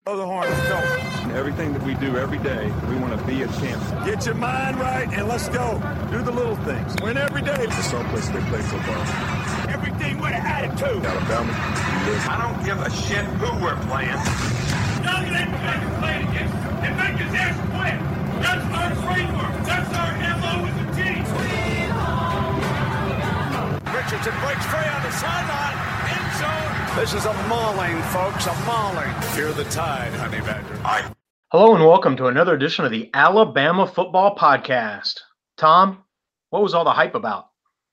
Blow the horn, let's go. Everything that we do every day, we want to be a champion. Get your mind right and let's go. Do the little things. Win every day. It's someplace they play football. Everything with an attitude. Alabama, I don't give a shit who we're playing. None of them guys are playing against and make his ass quit. That's our framework. That's our MO as a team. Richardson breaks free on the sideline. End zone. This is a mauling, folks, a mauling. Fear the tide, honey badger. Hello and welcome to another edition of the Alabama Football Podcast. Tom, what was all the hype about?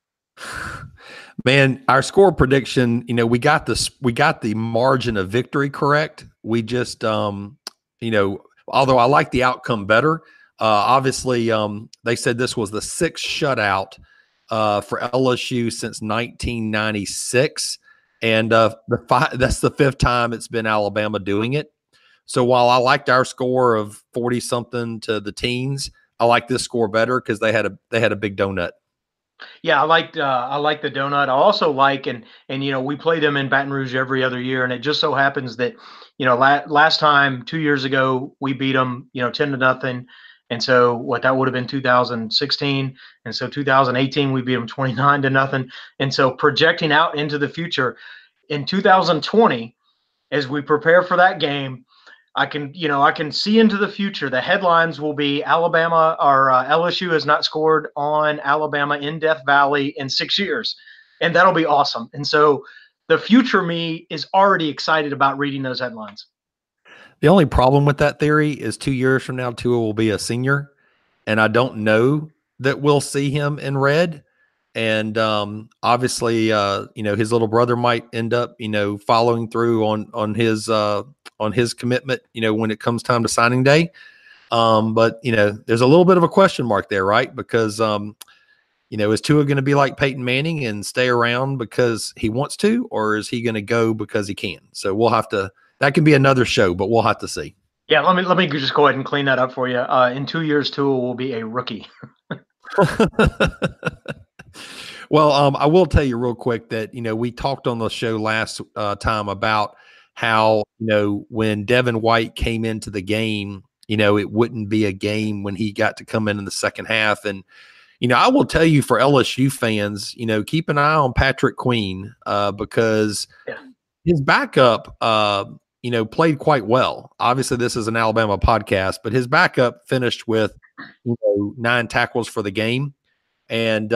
Man, our score prediction, we got the margin of victory correct. We just, although I like the outcome better, obviously they said this was the sixth shutout for LSU since 1996. And that's the fifth time it's been Alabama doing it. So while I liked our score of 40-something to the teens, I like this score better because they had a big donut. Yeah, I like the donut. I also like and we play them in Baton Rouge every other year, and it just so happens that last time 2 years ago we beat them 10-0, and so that would have been 2016, and so 2018 we beat them 29-0, and so projecting out into the future in 2020 as we prepare for that game. I can see into the future. The headlines will be Alabama or LSU has not scored on Alabama in Death Valley in 6 years, and that'll be awesome. And so the future me is already excited about reading those headlines. The only problem with that theory is 2 years from now, Tua will be a senior, and I don't know that we'll see him in red. And obviously, his little brother might end up, following through on his commitment, when it comes time to signing day. But there's a little bit of a question mark there, right? Because is Tua going to be like Peyton Manning and stay around because he wants to, or is he going to go because he can? So we'll have to. That can be another show, but we'll have to see. Yeah, let me just go ahead and clean that up for you. In 2 years, Tua will be a rookie. Well, I will tell you real quick that, we talked on the show last time about how, when Devin White came into the game, it wouldn't be a game when he got to come in the second half. And, I will tell you for LSU fans, keep an eye on Patrick Queen because his backup, played quite well. Obviously, this is an Alabama podcast, but his backup finished with, 9 tackles for the game. And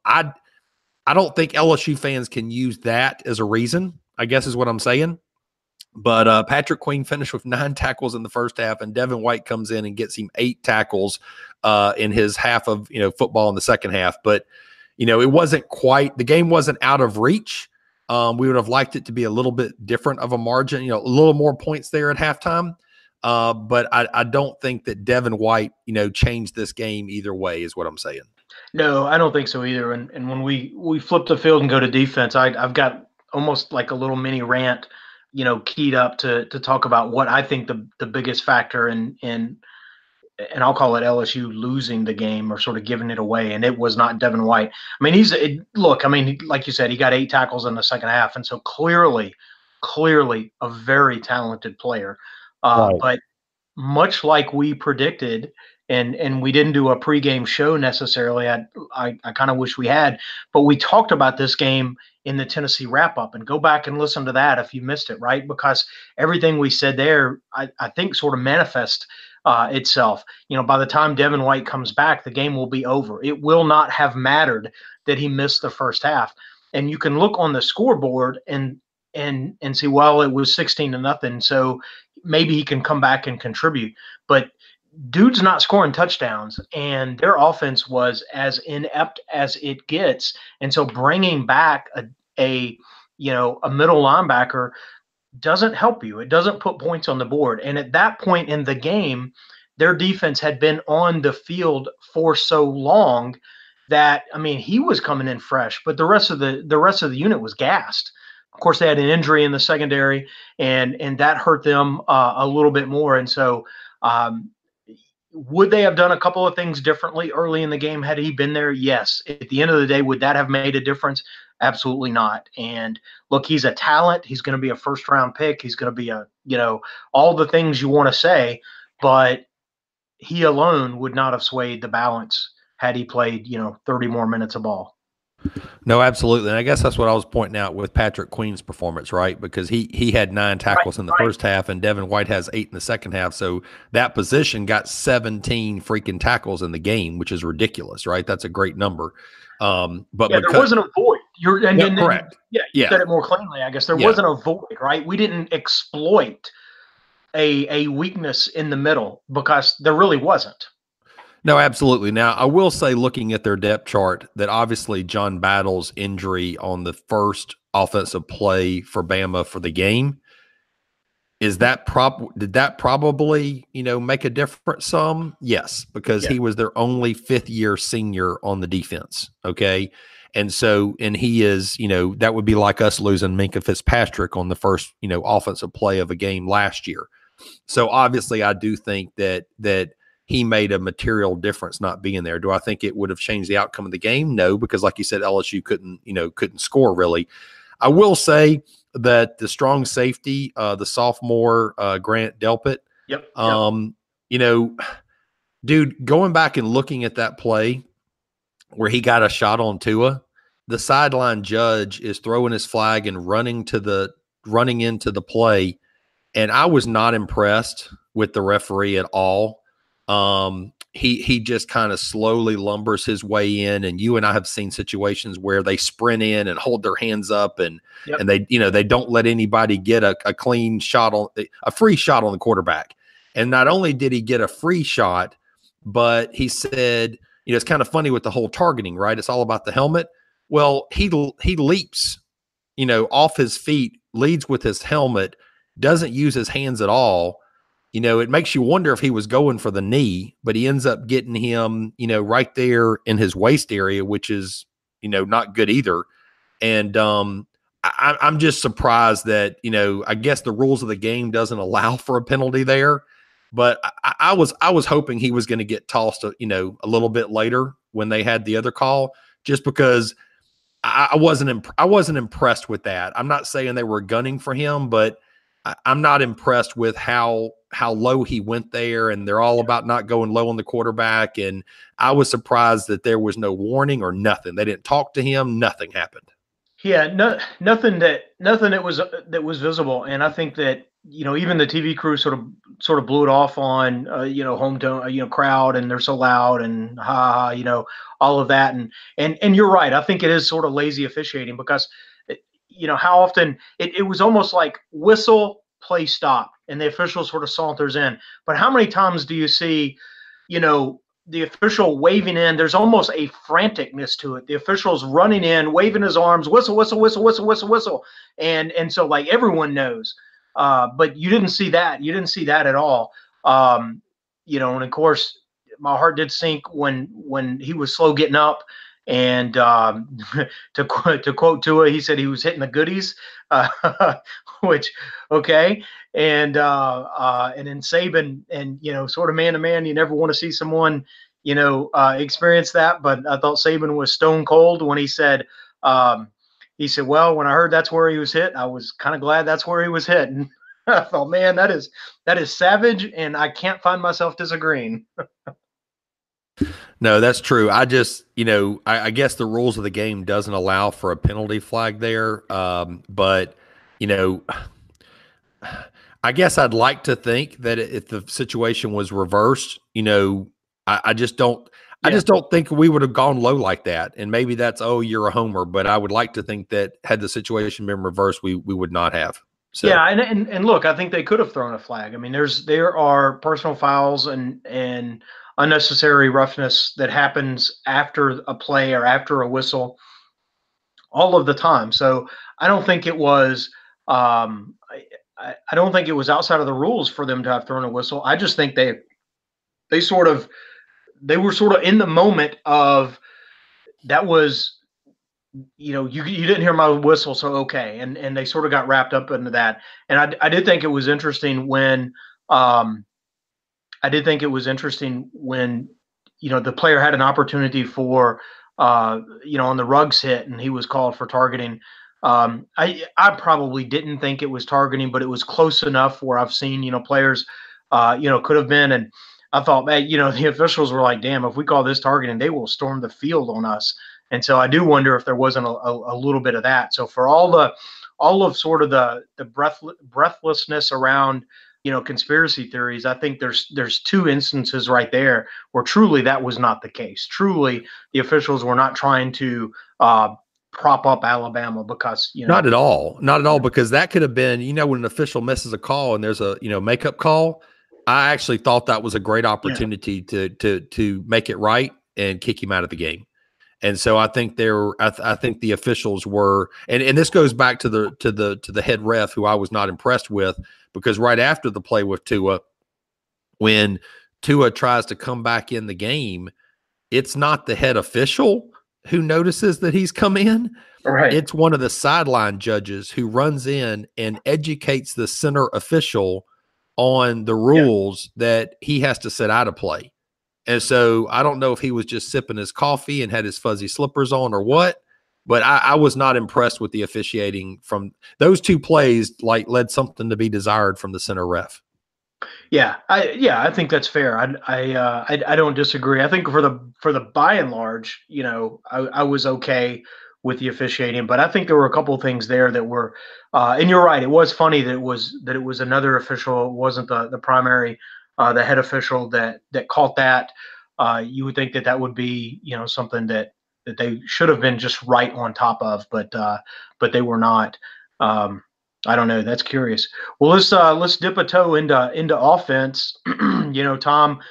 I don't think LSU fans can use that as a reason, I guess is what I'm saying. But Patrick Queen finished with 9 tackles in the first half, and Devin White comes in and gets him 8 tackles in his half of football in the second half. But it wasn't quite, the game wasn't out of reach. We would have liked it to be a little bit different of a margin, a little more points there at halftime. But I don't think that Devin White changed this game either way, is what I'm saying. No, I don't think so either. And when we flip the field and go to defense, I've got almost like a little mini rant, keyed up to talk about what I think the biggest factor in and I'll call it LSU losing the game or sort of giving it away. And it was not Devin White. I mean, like you said, he got 8 tackles in the second half. And so clearly a very talented player. Right. But much like we predicted, and we didn't do a pregame show necessarily. I kind of wish we had, but we talked about this game in the Tennessee wrap-up, and go back and listen to that if you missed it, right? Because everything we said there, I think, sort of manifests itself. By the time Devin White comes back, the game will be over. It will not have mattered that he missed the first half. And you can look on the scoreboard and see, well, it was 16-0, so maybe he can come back and contribute. But dude's not scoring touchdowns, and their offense was as inept as it gets. And so bringing back a middle linebacker doesn't help you. It doesn't put points on the board. And at that point in the game, their defense had been on the field for so long that, he was coming in fresh, but the rest of the unit was gassed. Of course, they had an injury in the secondary, and that hurt them a little bit more. And so would they have done a couple of things differently early in the game had he been there? Yes. At the end of the day, would that have made a difference? Absolutely not. And look, he's a talent. He's going to be a first-round pick. He's going to be a all the things you want to say, but he alone would not have swayed the balance had he played, 30 more minutes of ball. No, absolutely. And I guess that's what I was pointing out with Patrick Queen's performance, right? Because he had 9 tackles in the first half and Devin White has 8 in the second half. So that position got 17 freaking tackles in the game, which is ridiculous, right? That's a great number. But there wasn't a void. Correct. You said it more cleanly, I guess. There wasn't a void, right? We didn't exploit a weakness in the middle because there really wasn't. No, absolutely. Now, I will say, looking at their depth chart, that obviously John Battle's injury on the first offensive play for Bama for the game, did that probably, make a difference some? Yes, because he was their only fifth-year senior on the defense, okay? And so, and he is, that would be like us losing Minkah Fitzpatrick on the first, offensive play of a game last year. So obviously, I do think that he made a material difference not being there. Do I think it would have changed the outcome of the game? No, because like you said, LSU couldn't score really. I will say that the strong safety, the sophomore Grant Delpit, dude, going back and looking at that play where he got a shot on Tua, the sideline judge is throwing his flag and running into the play, and I was not impressed with the referee at all. He just kind of slowly lumbers his way in, and you and I have seen situations where they sprint in and hold their hands up and they don't let anybody get a clean shot a free shot on the quarterback. And not only did he get a free shot, but he said, it's kind of funny with the whole targeting, right? It's all about the helmet. Well, he leaps, off his feet, leads with his helmet, doesn't use his hands at all. It makes you wonder if he was going for the knee, but he ends up getting him, right there in his waist area, which is, not good either. And I'm just surprised that, I guess the rules of the game doesn't allow for a penalty there. But I was hoping he was going to get tossed, a little bit later when they had the other call, just because I wasn't impressed with that. I'm not saying they were gunning for him, but I'm not impressed with how low he went there, and they're all about not going low on the quarterback. And I was surprised that there was no warning or nothing. They didn't talk to him. Nothing happened. Yeah, nothing that was visible. And I think that, even the TV crew sort of blew it off on, hometown, crowd, and they're so loud and all of that. And you're right. I think it is sort of lazy officiating because, how often it was almost like whistle, play, stop, and the official sort of saunters in. But how many times do you see, the official waving in? There's almost a franticness to it. The official's running in, waving his arms, whistle, whistle, whistle, whistle, whistle, whistle. And so like everyone knows. But you didn't see that. You didn't see that at all. And of course, my heart did sink when he was slow getting up. And to quote Tua, he said he was hitting the goodies, which, okay. And then Saban, and, sort of man to man, you never want to see someone, experience that. But I thought Saban was stone cold when he said, well, when I heard that's where he was hit, I was kind of glad that's where he was hit. And I thought, man, that is savage. And I can't find myself disagreeing. No, that's true. I just, I guess the rules of the game doesn't allow for a penalty flag there. But, I guess I'd like to think that if the situation was reversed, I just don't think we would have gone low like that. And maybe that's, you're a homer, but I would like to think that had the situation been reversed, we would not have. So. Yeah. And look, I think they could have thrown a flag. I mean, there are personal fouls and unnecessary roughness that happens after a play or after a whistle all of the time. So I don't think it was, I don't think it was outside of the rules for them to have thrown a whistle. I just think they were sort of in the moment of that was, you didn't hear my whistle. So, okay. And they sort of got wrapped up into that. And I did think it was interesting when, the player had an opportunity for, on the Ruggs hit and he was called for targeting. I probably didn't think it was targeting, but it was close enough where I've seen, players, could have been. And I thought, man, the officials were like, damn, if we call this targeting, they will storm the field on us. And so I do wonder if there wasn't a little bit of that. So for all of sort of the breathlessness around, conspiracy theories, I think there's two instances right there where truly that was not the case. Truly, the officials were not trying to prop up Alabama because, not at all, because that could have been, when an official misses a call and there's a, makeup call. I actually thought that was a great opportunity to make it right and kick him out of the game. And so I think I think the officials were, and this goes back to the head ref, who I was not impressed with, because right after the play with Tua, when Tua tries to come back in the game, it's not the head official who notices that he's come in. Right. It's one of the sideline judges who runs in and educates the center official on the rules that he has to set out of play. And so I don't know if he was just sipping his coffee and had his fuzzy slippers on or what, but I was not impressed with the officiating from those two plays. Led something to be desired from the center ref. Yeah, I think that's fair. I don't disagree. I think for the by and large, I was okay with the officiating, but I think there were a couple of things there that were, and you're right. It was funny that it was another official. It wasn't the primary, the head official that caught that. You would think that would be, something that they should have been just right on top of, but they were not. I don't know. That's curious. Well, let's dip a toe into offense. Tom,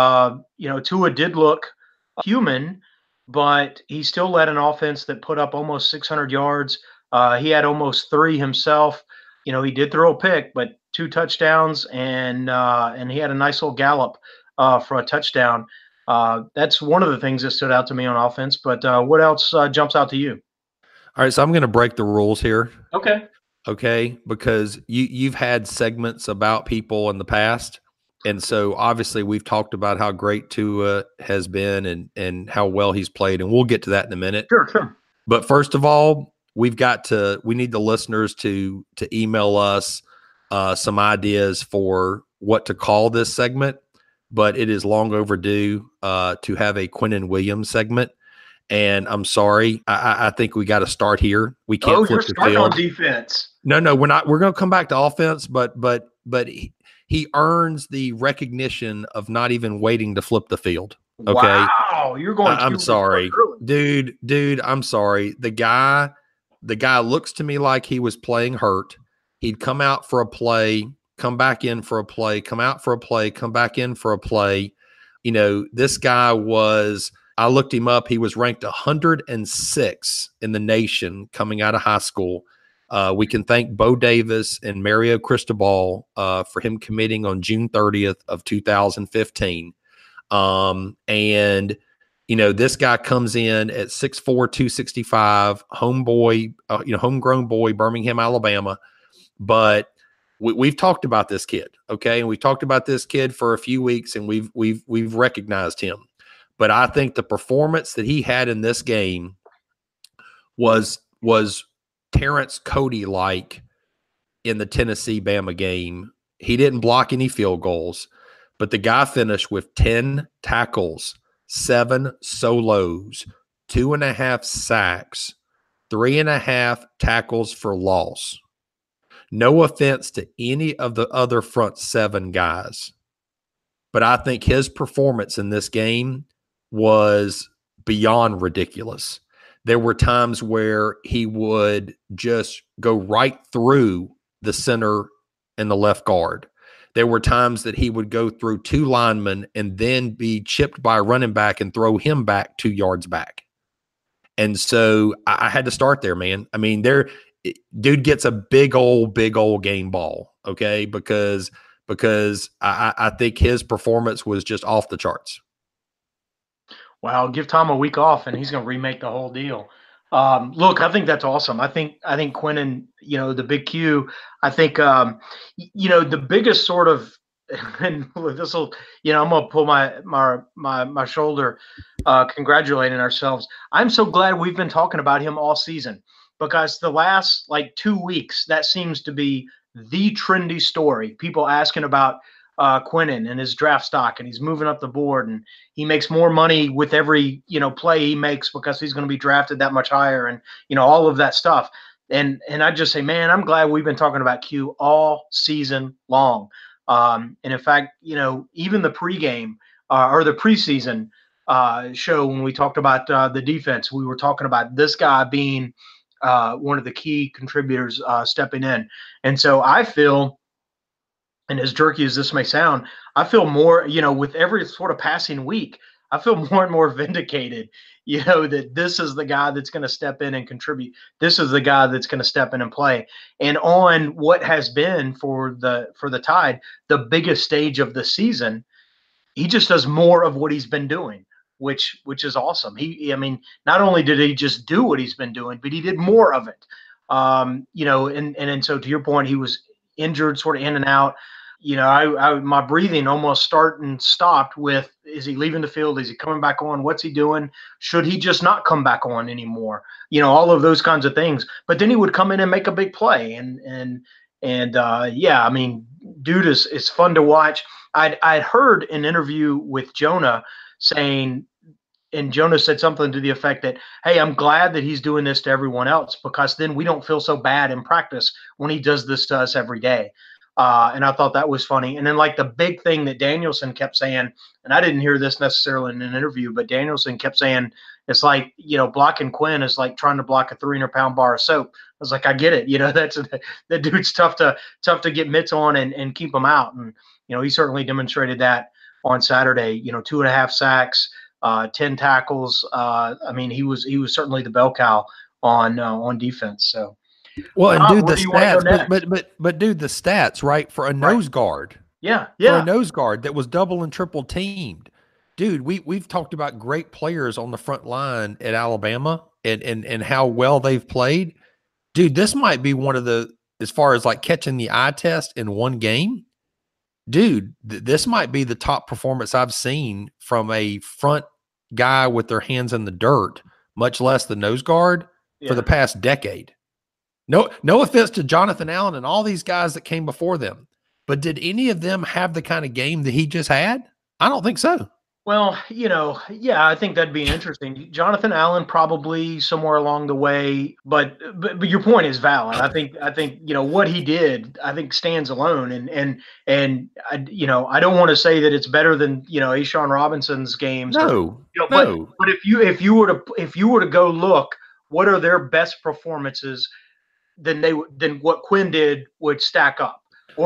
Tua did look human, but he still led an offense that put up almost 600 yards. He had almost 3 himself. He did throw a pick, but 2 touchdowns, and he had a nice little gallop for a touchdown. That's one of the things that stood out to me on offense. But what else jumps out to you? All right, so I'm going to break the rules here. Okay, because you've had segments about people in the past, and so obviously we've talked about how great Tua has been and how well he's played, and we'll get to that in a minute. Sure. But first of all, we need the listeners to email us some ideas for what to call this segment, but it is long overdue to have a Quinnen Williams segment. And I'm sorry, I think we got to start here. We can't flip the field. On defense. No, we're not. We're going to come back to offense, but he earns the recognition of not even waiting to flip the field. Okay. Wow, you're going. I'm sorry, dude. I'm sorry. The guy looks to me like he was playing hurt. He'd come out for a play, come back in for a play, come out for a play, come back in for a play. This guy was. I looked him up. He was ranked 106 in the nation coming out of high school. We can thank Bo Davis and Mario Cristobal for him committing on June 30th of 2015. This guy comes in at 6'4", 265, homegrown boy, Birmingham, Alabama. But we've talked about this kid, okay? And we've talked about this kid for a few weeks, and we've recognized him. But I think the performance that he had in this game was Terrence Cody-like in the Tennessee-Bama game. He didn't block any field goals, but the guy finished with 10 tackles, 7 solos, 2.5 sacks, 3.5 tackles for loss. No offense to any of the other front 7 guys, but I think his performance in this game was beyond ridiculous. There were times where he would just go right through the center and the left guard. There were times that he would go through 2 linemen and then be chipped by a running back and throw him back 2 yards back. And so I had to start there, man. I mean, dude gets a big old game ball, okay? Because I think his performance was just off the charts. Wow, give Tom a week off and he's going to remake the whole deal. Look, I think that's awesome. I think Quinnen, the big Q, I think, the biggest sort of, and this will, I'm going to pull my shoulder, congratulating ourselves. I'm so glad we've been talking about him all season. because the last like 2 weeks, that seems to be the trendy story. People asking about Quinnen and his draft stock, and he's moving up the board, and he makes more money with every play he makes because he's going to be drafted that much higher, and all of that stuff. And I just say, man, I'm glad we've been talking about Q all season long. And in fact, even the pregame or the preseason show, when we talked about the defense, we were talking about this guy being one of the key contributors stepping in. And so I feel, and as jerky as this may sound, I feel more, with every sort of passing week, I feel more and more vindicated, that this is the guy that's going to step in and contribute. This is the guy that's going to step in and play. And on what has been for the Tide, the biggest stage of the season, he just does more of what he's been doing, which is awesome. Not only did he just do what he's been doing, but he did more of it. And so to your point, he was injured, sort of in and out. My breathing almost stopped with, is he leaving the field? Is he coming back on? What's he doing? Should he just not come back on anymore? All of those kinds of things. But then he would come in and make a big play. Dude is fun to watch. I'd heard an interview with Jonah saying, and Jonah said something to the effect that, hey, I'm glad that he's doing this to everyone else, because then we don't feel so bad in practice when he does this to us every day. And I thought that was funny. And then like the big thing that Danielson kept saying, and I didn't hear this necessarily in an interview, but Danielson kept saying, it's like, blocking Quinn is like trying to block a 300-pound bar of soap. I was like, I get it. That dude's tough to get mitts on and keep him out. And, he certainly demonstrated that on Saturday, 2.5 sacks, 10 tackles. He was certainly the bell cow on defense. So. Well, and dude, the stats, but dude, the stats, right, for a nose guard. Yeah. For a nose guard that was double and triple teamed. Dude, we've talked about great players on the front line at Alabama and how well they've played. Dude, this might be one of the, as far as like catching the eye test in one game, dude, this might be the top performance I've seen from a front guy with their hands in the dirt, much less the nose guard, for the past decade. No offense to Jonathan Allen and all these guys that came before them, but did any of them have the kind of game that he just had? I don't think so. Well, I think that'd be interesting. Jonathan Allen probably somewhere along the way, but your point is valid. I think what he did, I think stands alone, and I don't want to say that it's better than A'Shawn Robinson's games. No. But if you were to go look, what are their best performances? Then what Quinn did would stack up.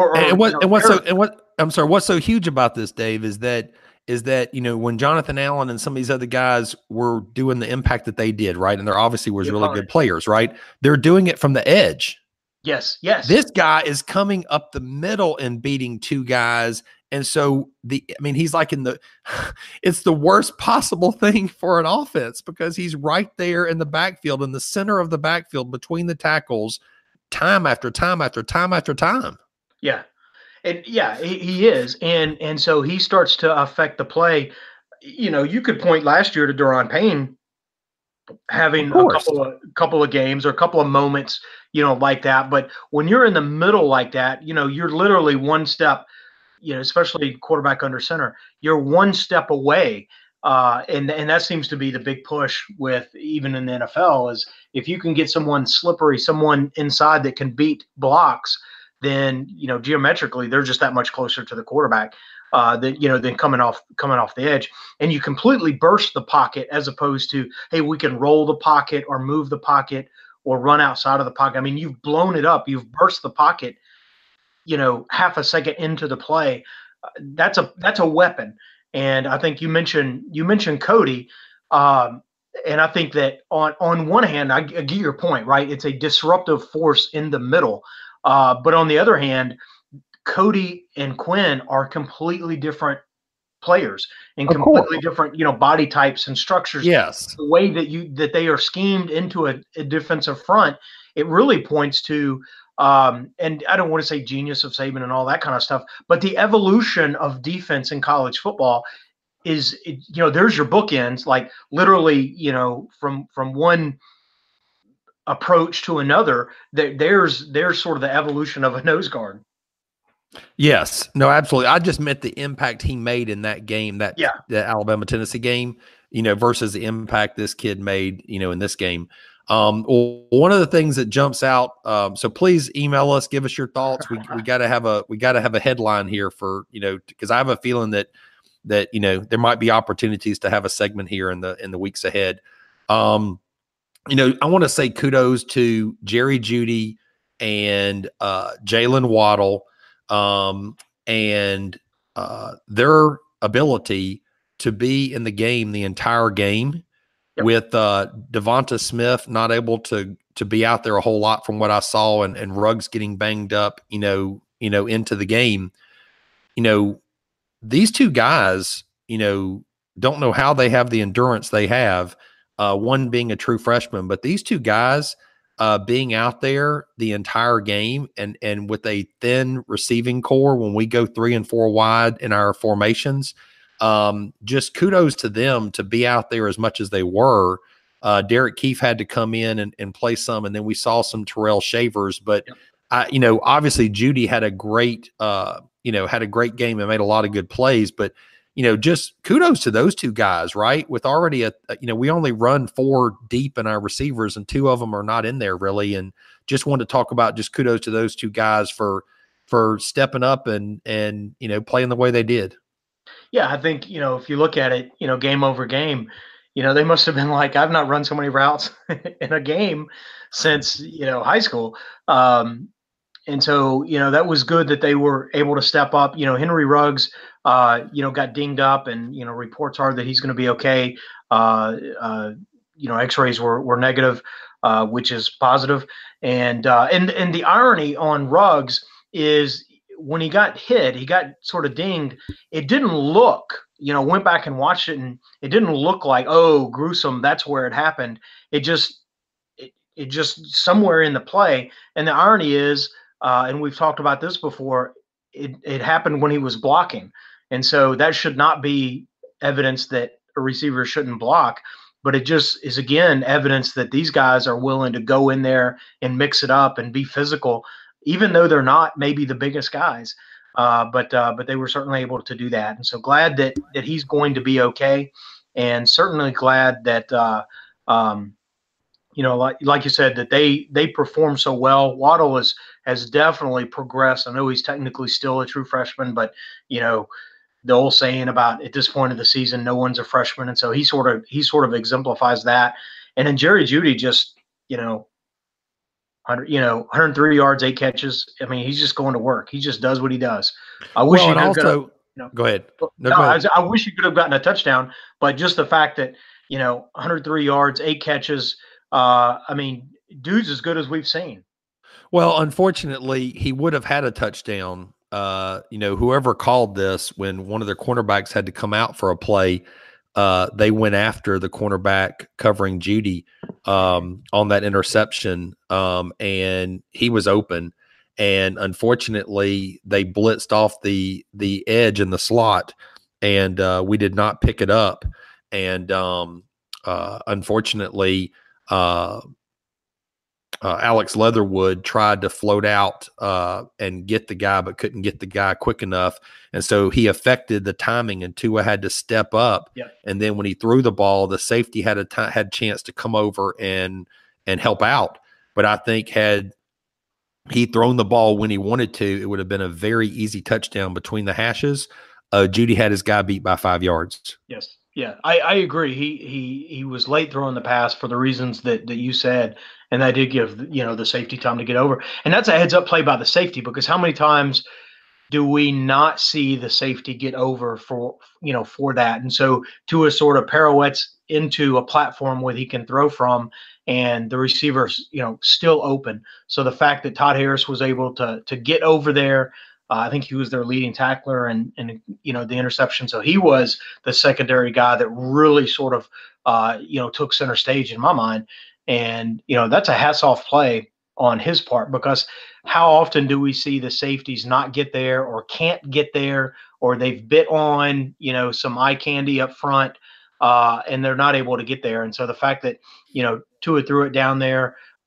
What's so huge about this, Dave, is that when Jonathan Allen and some of these other guys were doing the impact that they did, right, and there obviously was really good players, right? They're doing it from the edge. Yes. This guy is coming up the middle and beating two guys. And so he's like it's the worst possible thing for an offense, because he's right there in the backfield, in the center of the backfield between the tackles, time after time after time after time. Yeah. And he is. And so he starts to affect the play. You could point last year to Daron Payne having a couple of games or a couple of moments, like that. But when you're in the middle like that, you're literally one step, especially quarterback under center, you're one step away. And that seems to be the big push with even in the NFL, is if you can get someone slippery, someone inside that can beat blocks, then, geometrically they're just that much closer to the quarterback than coming off the edge. And you completely burst the pocket, as opposed to, hey, we can roll the pocket or move the pocket or run outside of the pocket. You've blown it up. You've burst the pocket, half a second into the play. That's a weapon. And I think you mentioned Cody. And I think that on one hand, I get your point, right? It's a disruptive force in the middle. But on the other hand, Cody and Quinn are completely different players and completely different, body types and structures. Yes. The way that they are schemed into a defensive front, it really points to, and I don't want to say genius of Saban and all that kind of stuff, but the evolution of defense in college football is, there's your bookends, like literally, from one approach to another, there's sort of the evolution of a nose guard. Yes, no, absolutely. I just meant the impact he made in that game, that Yeah. the Alabama-Tennessee game, versus the impact this kid made, in this game. One of the things that jumps out. So please email us, give us your thoughts. We got to have a headline here for, because I have a feeling that there might be opportunities to have a segment here in the weeks ahead. I want to say kudos to Jerry Jeudy and Jalen Waddle. And their ability to be in the game the entire game. Yep. With Devonta Smith not able to be out there a whole lot from what I saw, and Ruggs getting banged up, into the game. These two guys, don't know how they have the endurance they have. One being a true freshman, but these two guys being out there the entire game and with a thin receiving core when we go 3 and 4 wide in our formations. Just kudos to them to be out there as much as they were. Derek Keefe had to come in and play some, and then we saw some Terrell Shavers. But obviously Jeudy had a great game and made a lot of good plays. But just kudos to those two guys, right? With already we only run 4 deep in our receivers, and 2 of them are not in there really. And just wanted to talk about just kudos to those two guys for stepping up and playing the way they did. Yeah, I think, if you look at it, game over game, they must have been like, I've not run so many routes in a game since, high school. And so, that was good that they were able to step up. Henry Ruggs, got dinged up, and, reports are that he's going to be okay. X-rays were negative, which is positive. And the irony on Ruggs is, when he got hit, he got sort of dinged. It didn't look, went back and watched it, and it didn't look like, oh, gruesome, that's where it happened. It just somewhere in the play. And the irony is, and we've talked about this before, it happened when he was blocking. And so that should not be evidence that a receiver shouldn't block, but it just is, again, evidence that these guys are willing to go in there and mix it up and be physical, even though they're not maybe the biggest guys, but they were certainly able to do that. And so glad that he's going to be okay, and certainly glad that, like you said, that they perform so well. Waddle has definitely progressed. I know he's technically still a true freshman, but, the old saying about at this point of the season, no one's a freshman. And so he sort of exemplifies that. And then Jerry Jeudy just, 103 yards, 8 catches. I mean, he's just going to work. He just does what he does. I wish go ahead. Go ahead. I wish he could have gotten a touchdown, but just the fact that, 103 yards, 8 catches. Dude's as good as we've seen. Well, unfortunately, he would have had a touchdown. Whoever called this, when one of their cornerbacks had to come out for a play, they went after the cornerback covering Jeudy on that interception, and he was open. And unfortunately, they blitzed off the edge in the slot, and we did not pick it up. And unfortunately, Alex Leatherwood tried to float out and get the guy, but couldn't get the guy quick enough. And so he affected the timing, and Tua had to step up. Yep. And then when he threw the ball, the safety had a chance to come over and help out. But I think had he thrown the ball when he wanted to, it would have been a very easy touchdown between the hashes. Jeudy had his guy beat by 5 yards. Yes. Yeah, I agree. He was late throwing the pass for the reasons that you said, and that did give the safety time to get over. And that's a heads up play by the safety, because how many times do we not see the safety get over for that? And so Tua sort of pirouettes into a platform where he can throw from, and the receiver's still open. So the fact that Todd Harris was able to get over there. I think he was their leading tackler and the interception. So he was the secondary guy that really sort of, took center stage in my mind. And, that's a hats off play on his part, because how often do we see the safeties not get there or can't get there, or they've bit on, some eye candy up front and they're not able to get there. And so the fact that, Tua threw it down there,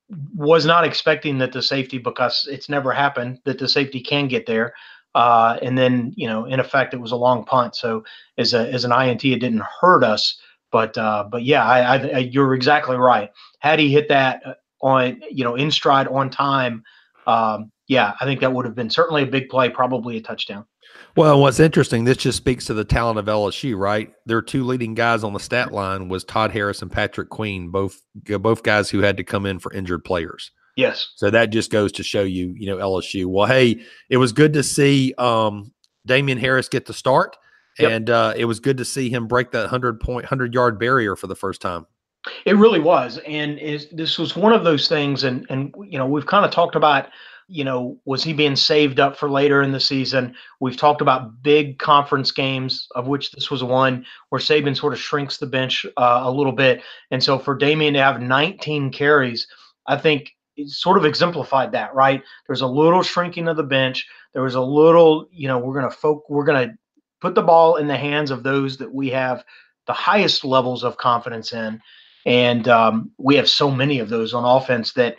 was not expecting that the safety, because it's never happened that the safety can get there. And then, in effect, it was a long punt. So as an INT, it didn't hurt us. But yeah, you're exactly right. Had he hit that on, in stride on time, yeah, I think that would have been certainly a big play, probably a touchdown. Well, what's interesting, this just speaks to the talent of LSU, right? Their two leading guys on the stat line was Todd Harris and Patrick Queen, both guys who had to come in for injured players. Yes. So that just goes to show you, LSU. Well, hey, it was good to see Damian Harris get the start, and it was good to see him break that 100-yard barrier for the first time. It really was, and this was one of those things, and we've kind of talked about, was he being saved up for later in the season? We've talked about big conference games, of which this was one where Saban sort of shrinks the bench a little bit. And so for Damian to have 19 carries, I think it sort of exemplified that, right? There's a little shrinking of the bench. There was a little, we're going to put the ball in the hands of those that we have the highest levels of confidence in. And we have so many of those on offense that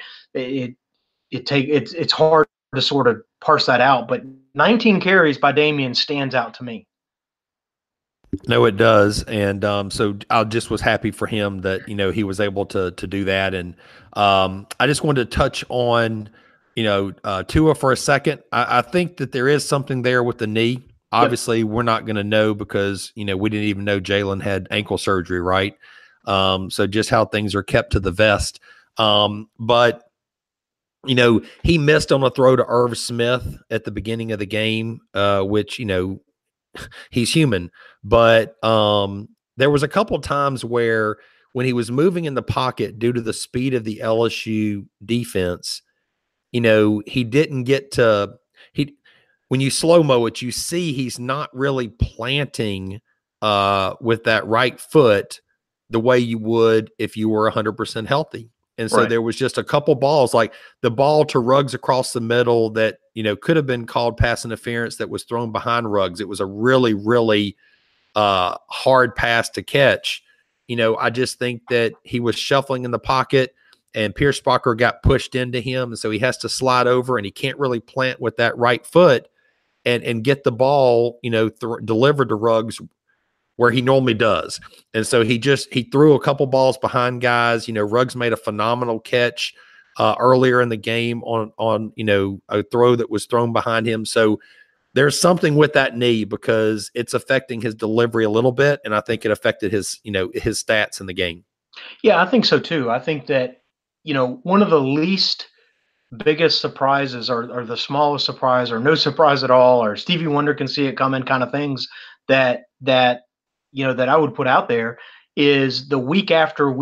it's hard to sort of parse that out, but 19 carries by Damian stands out to me. No, it does. And so I just was happy for him that, he was able to do that. And I just wanted to touch on, Tua for a second. I think that there is something there with the knee. Obviously, we're not going to know because, we didn't even know Jalen had ankle surgery, right? So just how things are kept to the vest. But he missed on a throw to Irv Smith at the beginning of the game, which, he's human. But there was a couple of times where when he was moving in the pocket due to the speed of the LSU defense, he didn't get to when you slow-mo it, you see he's not really planting with that right foot the way you would if you were 100% healthy. And so there was just a couple balls, like the ball to Ruggs across the middle that, could have been called pass interference that was thrown behind Ruggs. It was a really, really hard pass to catch. I just think that he was shuffling in the pocket and Pierce Spocker got pushed into him. And so he has to slide over and he can't really plant with that right foot and get the ball, delivered to Ruggs where he normally does. And so he threw a couple balls behind guys. Ruggs made a phenomenal catch earlier in the game on a throw that was thrown behind him. So there's something with that knee because it's affecting his delivery a little bit. And I think it affected his stats in the game. Yeah, I think so too. I think that, one of the biggest surprises or the smallest surprise or no surprise at all, or Stevie Wonder can see it coming kind of things that I would put out there is the week after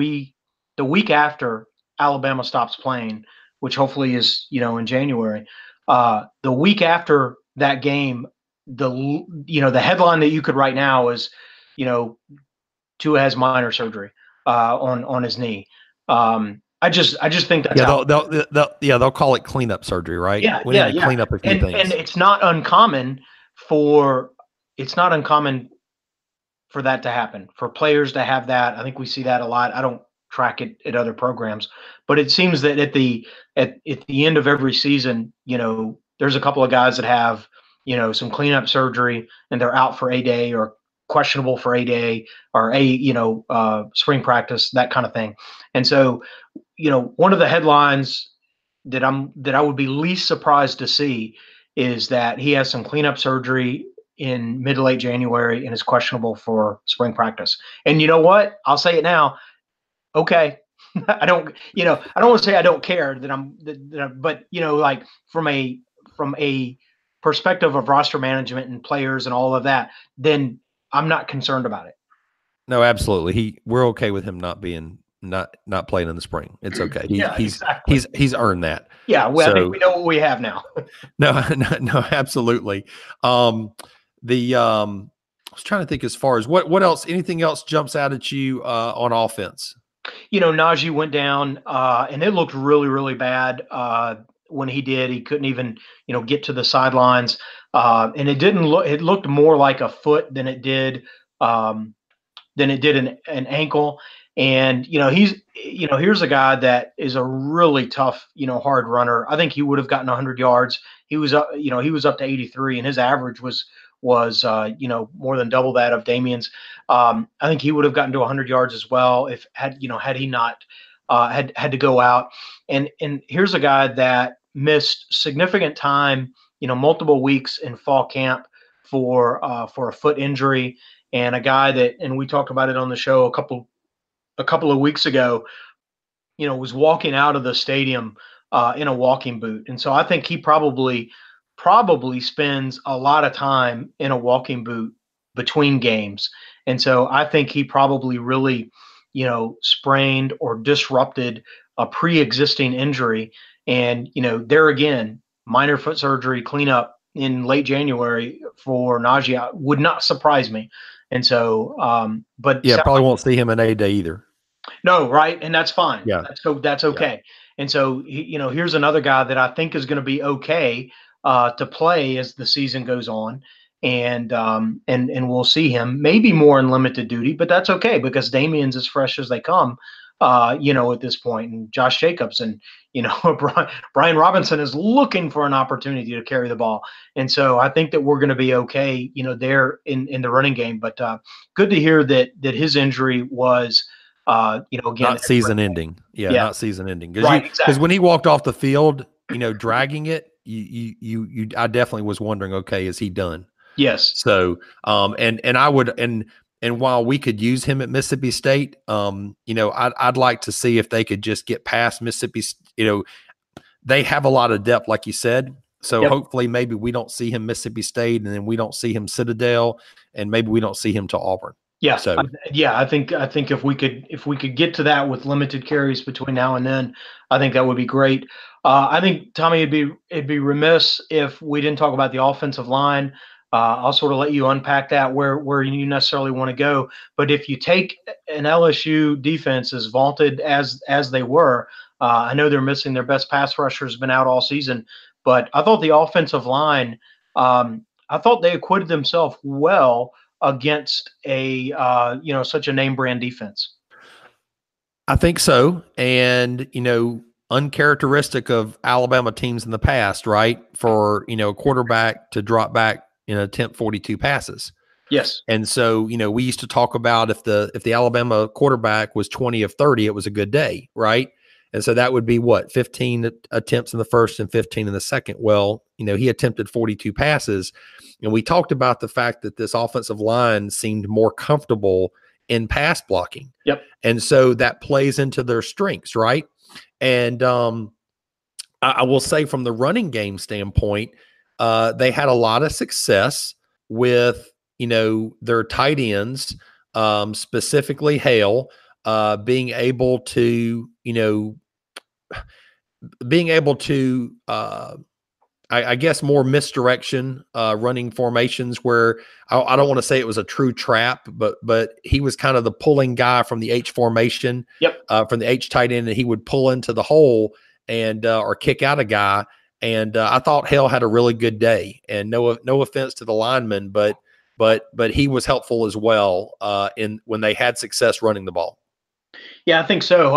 Alabama stops playing, which hopefully is, in January, the week after that game, the headline that you could write now is, Tua has minor surgery on his knee. I just think that's they'll call it cleanup surgery, right? Yeah, clean up a few things. And it's not uncommon for that to happen, for players to have that. I think we see that a lot. I don't track it at other programs, but it seems that at the end of every season, there's a couple of guys that have, some cleanup surgery and they're out for a day or questionable for a day or spring practice, that kind of thing. And so, one of the headlines that I would be least surprised to see is that he has some cleanup surgery in mid to late January and is questionable for spring practice. And you know what? I'll say it now. Okay. I don't want to say I don't care but like from a perspective of roster management and players and all of that, then I'm not concerned about it. No, absolutely. We're okay with him not playing in the spring. It's okay. He's earned that. Yeah. I think we know what we have now. No, absolutely. I was trying to think as far as what else, anything else jumps out at you on offense? Najee went down and it looked really, really bad when he did. He couldn't even, get to the sidelines. And it looked more like a foot than it did an ankle. And, here's a guy that is a really tough, hard runner. I think he would have gotten 100 yards. He was up, he was up to 83, and his average was more than double that of Damien's. I think he would have gotten to 100 yards as well if had he not had to go out. And here's a guy that missed significant time, multiple weeks in fall camp for a foot injury, and a guy that, and we talked about it on the show a couple of weeks ago, was walking out of the stadium in a walking boot. And so I think he probably spends a lot of time in a walking boot between games. And so I think he probably really, sprained or disrupted a pre-existing injury. And, there again, minor foot surgery cleanup in late January for Najee would not surprise me. And so, but yeah, probably won't see him in A-Day either. No, right, and that's fine. Yeah, that's okay. Yeah. And so, here's another guy that I think is going to be okay to play as the season goes on, and we'll see him maybe more in limited duty, but that's okay because Damien's as fresh as they come. At this point, and Josh Jacobs and, Brian Robinson is looking for an opportunity to carry the ball. And so I think that we're going to be okay, there in the running game, but good to hear that his injury was, again, not season ending. Yeah, not season ending. Right, exactly. Because when he walked off the field, dragging it, I definitely was wondering, okay, is he done? Yes. So, and while we could use him at Mississippi State, I'd like to see if they could just get past Mississippi. They have a lot of depth, like you said. So hopefully maybe we don't see him Mississippi State, and then we don't see him Citadel, and maybe we don't see him to Auburn. Yeah. So I think if we could get to that with limited carries between now and then, I think that would be great. I think, Tommy, it'd be remiss if we didn't talk about the offensive line. I'll sort of let you unpack that where you necessarily want to go. But if you take an LSU defense as vaunted as they were, I know they're missing their best pass rusher, has been out all season, but I thought the offensive line, I thought they acquitted themselves well against a such a name brand defense. I think so. And, uncharacteristic of Alabama teams in the past, right? For, a quarterback to drop back and attempt 42 passes. Yes. And so, we used to talk about if the Alabama quarterback was 20 of 30, it was a good day, right? And so that would be 15 attempts in the first and 15 in the second. Well, he attempted 42 passes. And we talked about the fact that this offensive line seemed more comfortable in pass blocking. Yep. And so that plays into their strengths, right? And I will say from the running game standpoint, they had a lot of success with, their tight ends, specifically Hale, being able to, I guess more misdirection, running formations where I don't want to say it was a true trap, but he was kind of the pulling guy from the H formation, from the H tight end, and he would pull into the hole and or kick out a guy. And I thought Hale had a really good day. And no offense to the lineman, but he was helpful as well in when they had success running the ball. Yeah, I think so.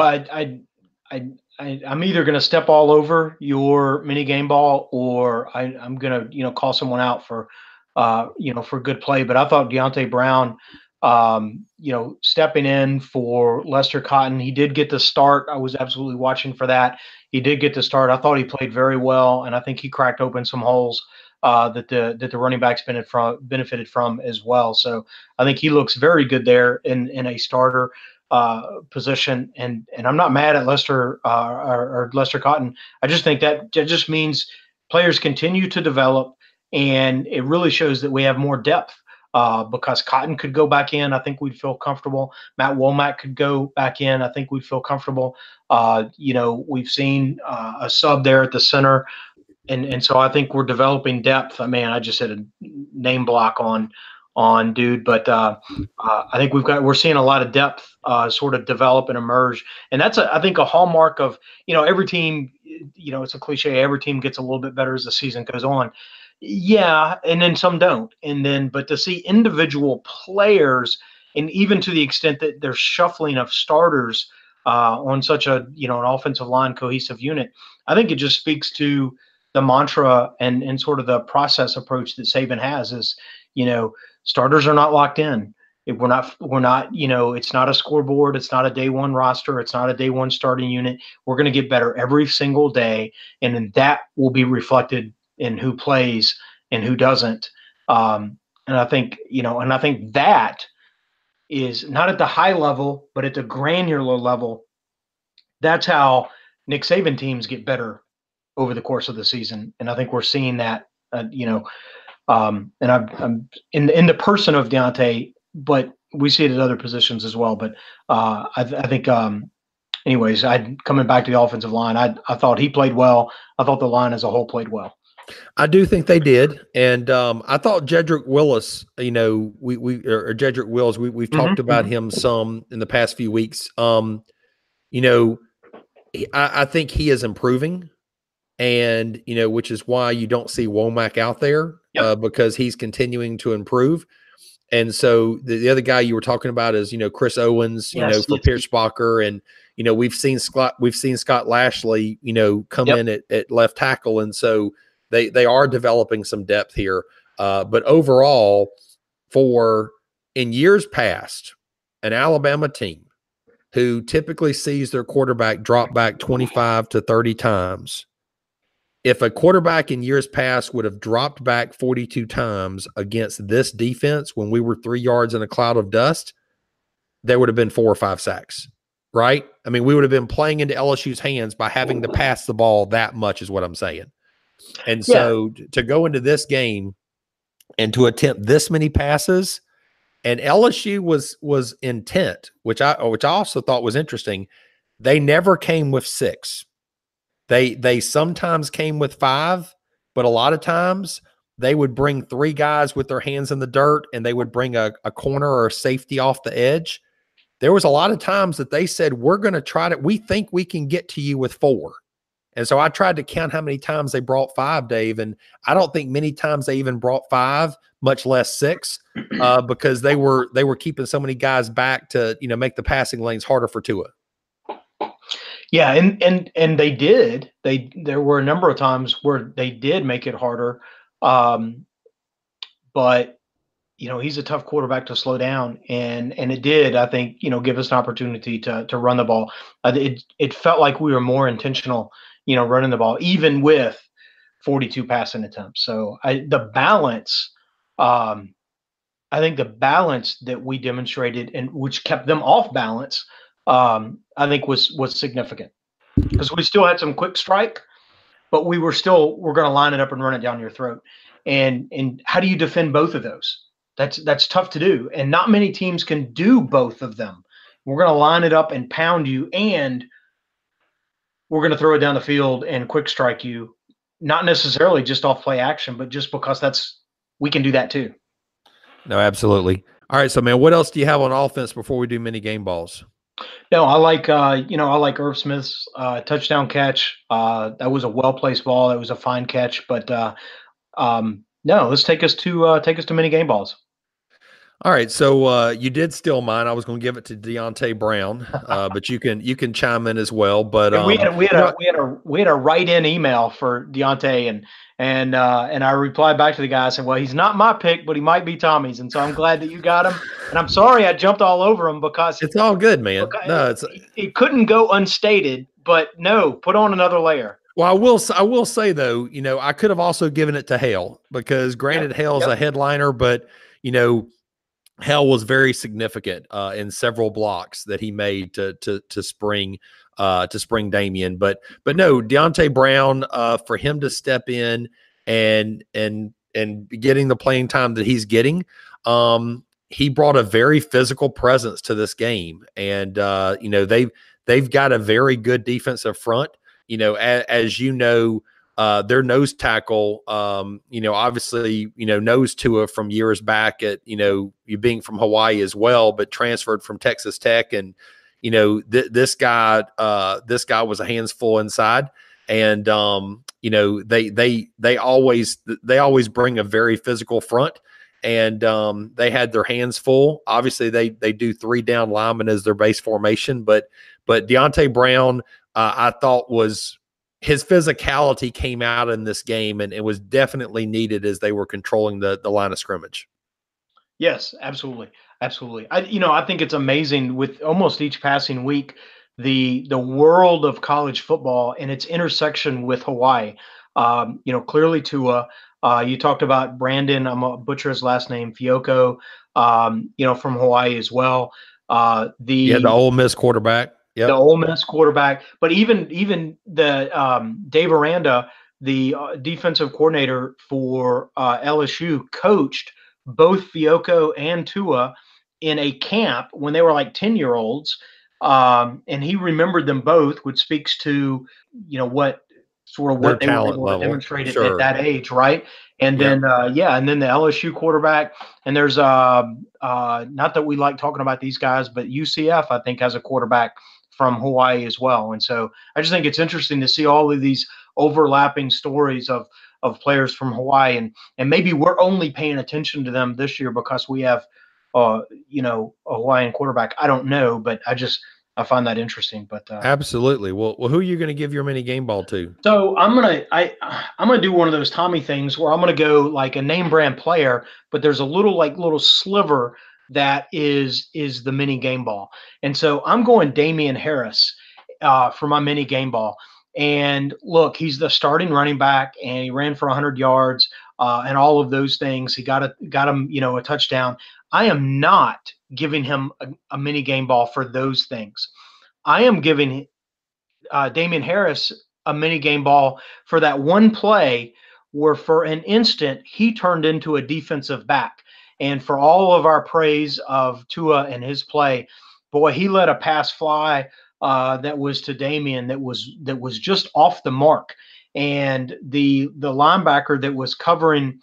I'm either going to step all over your mini game ball, or I'm going to, call someone out for, for good play. But I thought Deonte Brown, stepping in for Lester Cotton, he did get the start. I was absolutely watching for that. He did get the start. I thought he played very well, and I think he cracked open some holes that the running backs benefited from as well. So I think he looks very good there in a starter position, and I'm not mad at Lester or Lester Cotton. I just think that just means players continue to develop, and it really shows that we have more depth because Cotton could go back in. I think we'd feel comfortable. Matt Womack could go back in. I think we'd feel comfortable. We've seen a sub there at the center, and so I think we're developing depth. I just hit a name block on dude, but I think we're seeing a lot of depth sort of develop and emerge, and that's I think a hallmark of every team. It's a cliche. Every team gets a little bit better as the season goes on. Yeah, and then some don't, but to see individual players even to the extent that there's shuffling of starters on such a an offensive line cohesive unit, I think it just speaks to the mantra and sort of the process approach that Saban has is, starters are not locked in. We're not, it's not a scoreboard. It's not a day one roster. It's not a day one starting unit. We're going to get better every single day. And then that will be reflected in who plays and who doesn't. And I think, that is not at the high level, but at the granular level. That's how Nick Saban teams get better over the course of the season. And I think we're seeing that, and I'm in the person of Deontay, but we see it at other positions as well. But I think, anyways, coming back to the offensive line, I thought he played well. I thought the line as a whole played well. I do think they did, and I thought Jedrick Wills. Jedrick Wills. We've talked about him some in the past few weeks. I think he is improving, and which is why you don't see Womack out there because he's continuing to improve. And so the other guy you were talking about is Chris Owens, for Pierce Bacher, and we've seen Scott Lashley, come in at left tackle, and so they are developing some depth here. But overall, in years past, an Alabama team who typically sees their quarterback drop back 25 to 30 times, if a quarterback in years past would have dropped back 42 times against this defense when we were 3 yards in a cloud of dust, there would have been 4 or 5 sacks, right? I mean, we would have been playing into LSU's hands by having to pass the ball that much is what I'm saying. And so to go into this game and to attempt this many passes, and LSU was intent, which I also thought was interesting. They never came with 6. They sometimes came with 5, but a lot of times they would bring 3 guys with their hands in the dirt, and they would bring a corner or a safety off the edge. There was a lot of times that they said, we're going to we think we can get to you with 4. And so I tried to count how many times they brought 5, Dave, and I don't think many times they even brought 5, much less 6, because they were keeping so many guys back to make the passing lanes harder for Tua. Yeah, and they did. There were a number of times where they did make it harder, but he's a tough quarterback to slow down, and it did, I think, give us an opportunity to run the ball. It felt like we were more intentional, running the ball, even with 42 passing attempts. So the balance, I think the balance that we demonstrated and which kept them off balance, I think was significant because we still had some quick strike, but we're going to line it up and run it down your throat. And how do you defend both of those? That's tough to do. And not many teams can do both of them. We're going to line it up and pound you, and we're going to throw it down the field and quick strike you, not necessarily just off play action, but just because we can do that too. No, absolutely. All right. So, man, what else do you have on offense before we do mini game balls? No, I like Irv Smith's touchdown catch. That was a well-placed ball. That was a fine catch, but no, let's take us to mini game balls. All right, so you did steal mine. I was going to give it to Deontay Brown, but you can chime in as well. But we had a write-in email for Deontay, and I replied back to the guy. I said, "Well, he's not my pick, but he might be Tommy's," and so I'm glad that you got him. And I'm sorry I jumped all over him because it's all good, man. No, it couldn't go unstated. But no, put on another layer. Well, I will say though, I could have also given it to Hale because granted, Hale's a headliner, but Hale was very significant in several blocks that he made to spring Damian. But no, Deontay Brown, for him to step in and getting the playing time that he's getting, he brought a very physical presence to this game. And they've got a very good defensive front. As their nose tackle, obviously, knows Tua from years back at, you being from Hawaii as well, but transferred from Texas Tech. And, this guy was a hands full inside. And, they always bring a very physical front. and they had their hands full. Obviously, they do 3 down linemen as their base formation, but Deonte Brown, I thought his physicality came out in this game, and it was definitely needed as they were controlling the line of scrimmage. Yes, absolutely. Absolutely. I think it's amazing with almost each passing week, the world of college football and its intersection with Hawaii. Clearly Tua, you talked about Brandon, I'm going to butcher his last name, Fioko, from Hawaii as well. The Ole Miss quarterback. Yep. The Ole Miss quarterback, but even the Dave Aranda, the defensive coordinator for LSU, coached both Fioko and Tua in a camp when they were like 10-year-olds, and he remembered them both, which speaks to what they were able to demonstrate at that age, right? And then and then the LSU quarterback, and there's not that we like talking about these guys, but UCF I think has a quarterback from Hawaii as well. And so I just think it's interesting to see all of these overlapping stories of players from Hawaii, and maybe we're only paying attention to them this year because we have a Hawaiian quarterback. I don't know, but I find that interesting. But absolutely. Well, who are you going to give your mini game ball to? So I'm gonna do one of those Tommy things where I'm gonna go like a name brand player, but there's a little sliver that is the mini game ball. And so I'm going Damien Harris for my mini game ball. And look, he's the starting running back, and he ran for 100 yards and all of those things. He got him, a touchdown. I am not giving him a mini game ball for those things. I am giving Damien Harris a mini game ball for that one play where for an instant he turned into a defensive back. And for all of our praise of Tua and his play, boy, he let a pass fly that was to Damien that was just off the mark. And the linebacker that was covering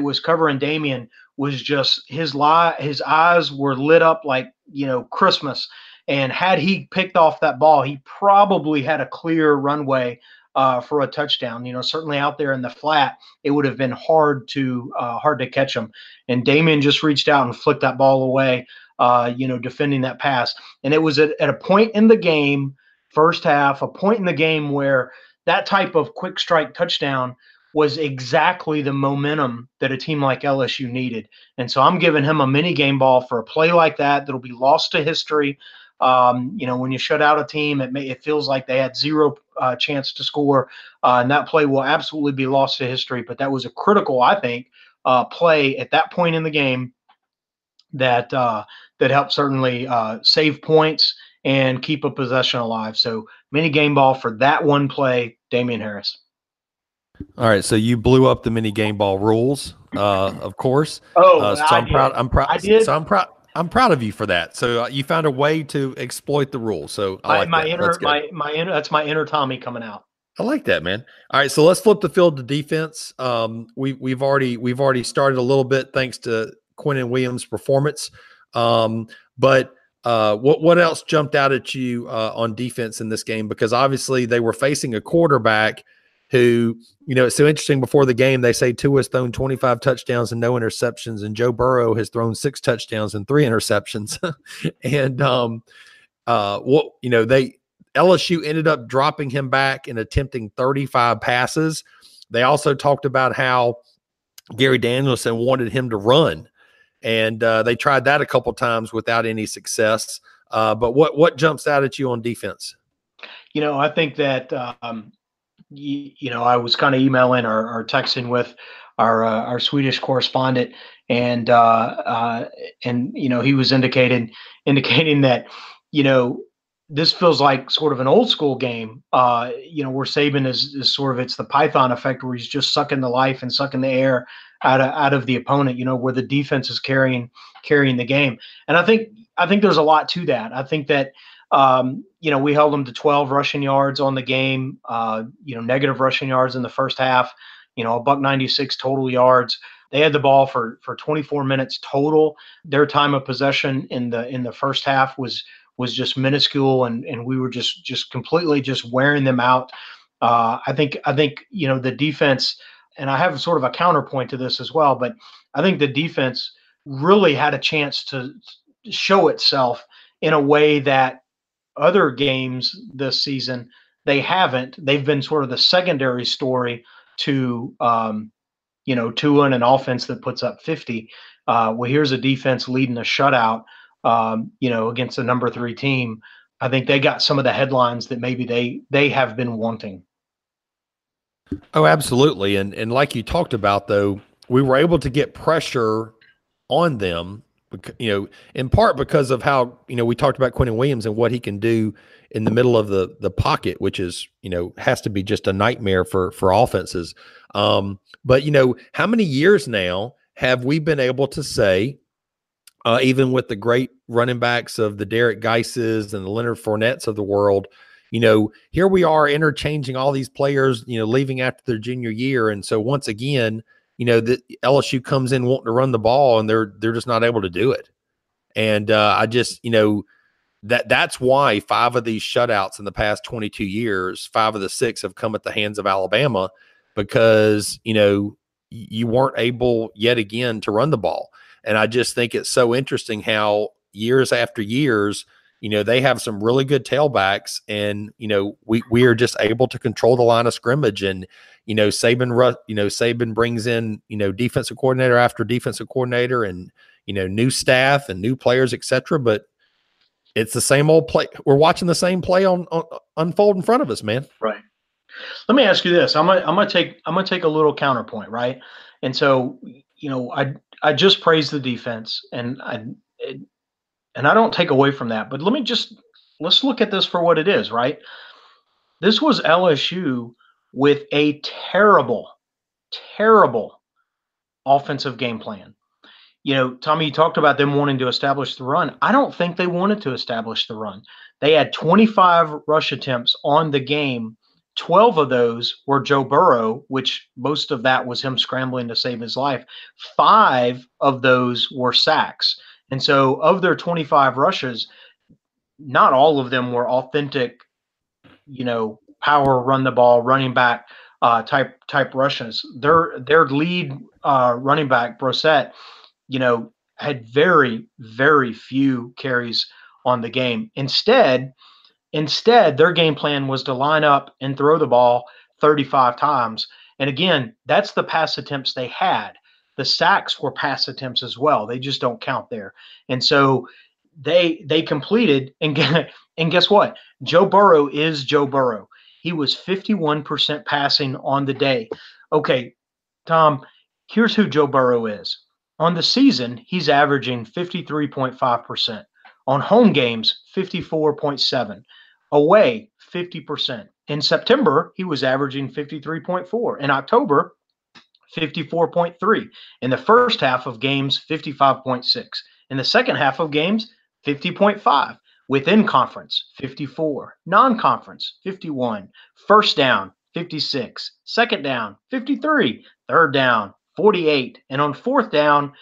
Damien was just his eyes were lit up like Christmas. And had he picked off that ball, he probably had a clear runway for a touchdown. Certainly out there in the flat, it would have been hard to catch him. And Damien just reached out and flicked that ball away, defending that pass. And it was at a point in the game, first half, a point in the game where that type of quick strike touchdown was exactly the momentum that a team like LSU needed. And so I'm giving him a mini game ball for a play like that'll be lost to history. When you shut out a team, it feels like they had zero chance to score, and that play will absolutely be lost to history. But that was a critical, I think, play at that point in the game that helped certainly save points and keep a possession alive. So mini game ball for that one play, Damien Harris. All right, so you blew up the mini game ball rules, of course. Oh, so I'm proud. I'm proud. So I'm proud. I'm proud of you for that. So you found a way to exploit the rules. So that's my inner Tommy coming out. I like that, man. All right, so let's flip the field to defense. We've already started a little bit thanks to Quinnen Williams' performance. But what else jumped out at you on defense in this game? Because obviously they were facing a quarterback who, it's so interesting. Before the game, they say Tua has thrown 25 touchdowns and no interceptions, and Joe Burrow has thrown 6 touchdowns and 3 interceptions. And LSU ended up dropping him back and attempting 35 passes. They also talked about how Gary Danielson wanted him to run, and they tried that a couple times without any success. But what jumps out at you on defense? I think that I was kind of emailing or texting with our Swedish correspondent, and he was indicating that this feels like sort of an old school game, where Saban is sort of, it's the Python effect where he's just sucking the life and sucking the air out of the opponent, where the defense is carrying the game. And I think there's a lot to that. I think that, we held them to 12 rushing yards on the game, negative rushing yards in the first half, $196 total yards. They had the ball for 24 minutes total. Their time of possession in the first half was just minuscule, and we were just completely just wearing them out. I think the defense, and I have sort of a counterpoint to this as well, but I think the defense really had a chance to show itself in a way that other games this season they haven't. They've been sort of the secondary story to Tua and an offense that puts up 50. Well, here's a defense leading a shutout, against a number 3 team. I think they got some of the headlines that maybe they have been wanting. Oh, absolutely. And like you talked about, though, we were able to get pressure on them, in part because of how, we talked about Quinnen Williams and what he can do in the middle of the pocket, which is, has to be just a nightmare for offenses. But, how many years now have we been able to say, even with the great running backs of the Derek Geises and the Leonard Fournettes of the world, here we are interchanging all these players, leaving after their junior year. And so once again, the LSU comes in wanting to run the ball and they're just not able to do it. And I just, that's why 5 of these shutouts in the past 22 years, 5 of the 6 have come at the hands of Alabama because, you weren't able yet again to run the ball. And I just think it's so interesting how years after years, they have some really good tailbacks and, we are just able to control the line of scrimmage and, Saban brings in, defensive coordinator after defensive coordinator and, new staff and new players, et cetera. But it's the same old play. We're watching the same play on unfold in front of us, man. Right. Let me ask you this. I'm gonna take a little counterpoint, right? And so, I just praised the defense, and I don't take away from that. But let's look at this for what it is, right? This was LSU with a terrible, terrible offensive game plan. Tommy, you talked about them wanting to establish the run. I don't think they wanted to establish the run. They had 25 rush attempts on the game. 12 of those were Joe Burrow, which most of that was him scrambling to save his life. 5 of those were sacks. And so of their 25 rushes, not all of them were authentic, power, run the ball, running back type rushes. Their lead running back, Brissett, had very, very few carries on the game. Instead, their game plan was to line up and throw the ball 35 times. And again, that's the pass attempts they had. The sacks were pass attempts as well. They just don't count there. And so they completed, and guess what? Joe Burrow is Joe Burrow. He was 51% passing on the day. Okay, Tom, here's who Joe Burrow is. On the season, he's averaging 53.5%. On home games, 54.7%. Away, 50%. In September, he was averaging 53.4%. In October, 54.3%. In the first half of games, 55.6%. In the second half of games, 50.5%. Within conference, 54. Non-conference, 51. First down, 56. Second down, 53. Third down, 48. And on fourth down,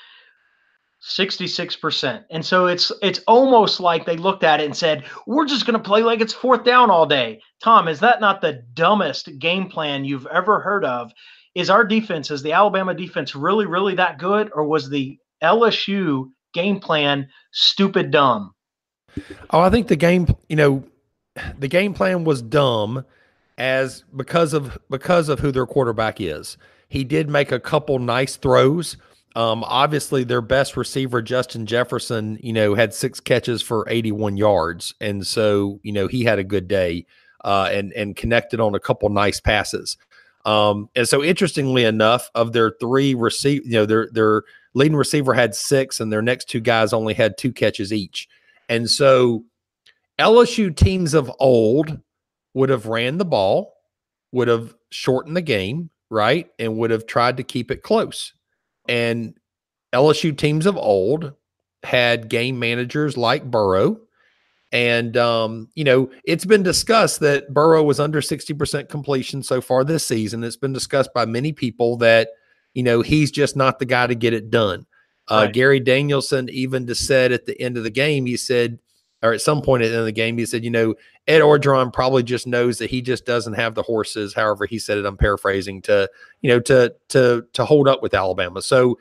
66%. And so it's almost like they looked at it and said, we're just going to play like it's fourth down all day. Tom, is that not the dumbest game plan you've ever heard of? Is the Alabama defense really, really that good? Or was the LSU game plan stupid dumb? Oh, I think the game plan was dumb because of who their quarterback is. He did make a couple nice throws. Obviously their best receiver, Justin Jefferson, had 6 catches for 81 yards. And so, he had a good day, and connected on a couple nice passes. And so interestingly enough, of their 3 their leading receiver had 6 and their next 2 guys only had 2 catches each. And so LSU teams of old would have ran the ball, would have shortened the game, right? And would have tried to keep it close. And LSU teams of old had game managers like Burrow. And, it's been discussed that Burrow was under 60% completion so far this season. It's been discussed by many people that, he's just not the guy to get it done. Right. Gary Danielson even just said at the end of the game, or at some point at the end of the game, he said, Ed Orgeron probably just knows that he just doesn't have the horses. However he said it, I'm paraphrasing, to hold up with Alabama. So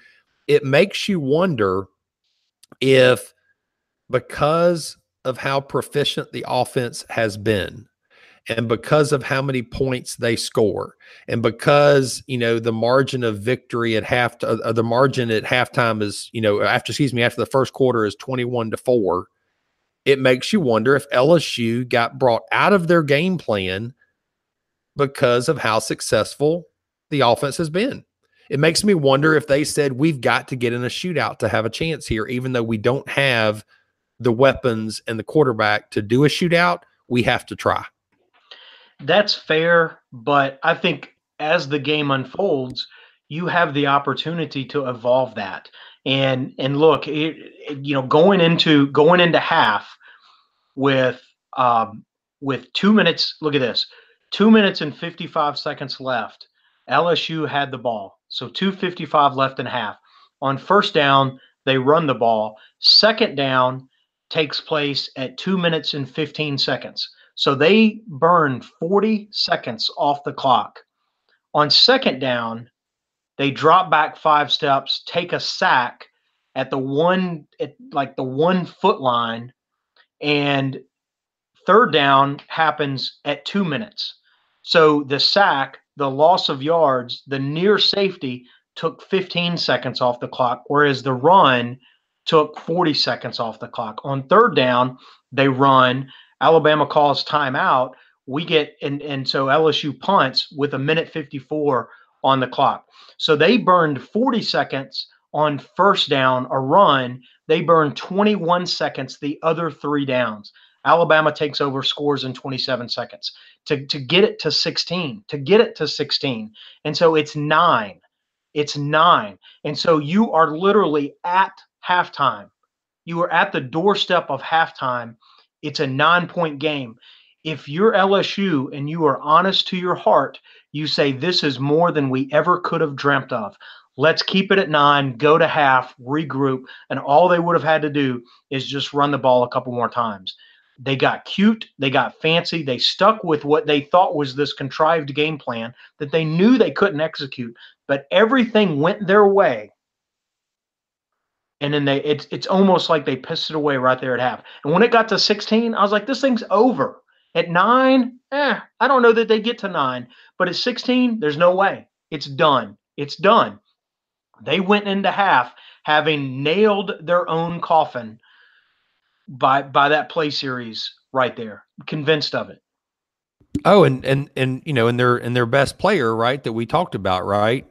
it makes you wonder if, because of how proficient the offense has been, and because of how many points they score, and because, the margin of victory at the margin at halftime is, after the first quarter is 21-4, it makes you wonder if LSU got brought out of their game plan because of how successful the offense has been. It makes me wonder if they said, we've got to get in a shootout to have a chance here, even though we don't have the weapons and the quarterback to do a shootout, we have to try. That's fair, but I think as the game unfolds, you have the opportunity to evolve that. And look, going into half with 2 minutes. Look at this, 2 minutes and 55 seconds left. LSU had the ball, so 2:55 left in half. On first down, they run the ball. Second down takes place at 2 minutes and 15 seconds. So they burned 40 seconds off the clock. On second down, they drop back 5 steps, take a sack at the 1 foot line, and third down happens at 2 minutes. So the sack, the loss of yards, the near safety took 15 seconds off the clock, whereas the run took 40 seconds off the clock. On third down, they run. Alabama calls timeout. We get and so LSU punts with 1:54 on the clock. So they burned 40 seconds on first down, a run. They burned 21 seconds the other 3 downs. Alabama takes over, scores in 27 seconds to get it to 16. And so it's 9. It's 9. And so you are literally at halftime. You are at the doorstep of halftime. It's a 9-point game. If you're LSU and you are honest to your heart, you say, this is more than we ever could have dreamt of. Let's keep it at 9, go to half, regroup, and all they would have had to do is just run the ball a couple more times. They got cute. They got fancy. They stuck with what they thought was this contrived game plan that they knew they couldn't execute, but everything went their way. And then it's almost like they pissed it away right there at half. And when it got to 16, I was like, this thing's over. At 9, I don't know that they get to 9. But at 16, there's no way. It's done. It's done. They went into half having nailed their own coffin by that play series right there. Convinced of it. Oh, and their best player, right, that we talked about, right?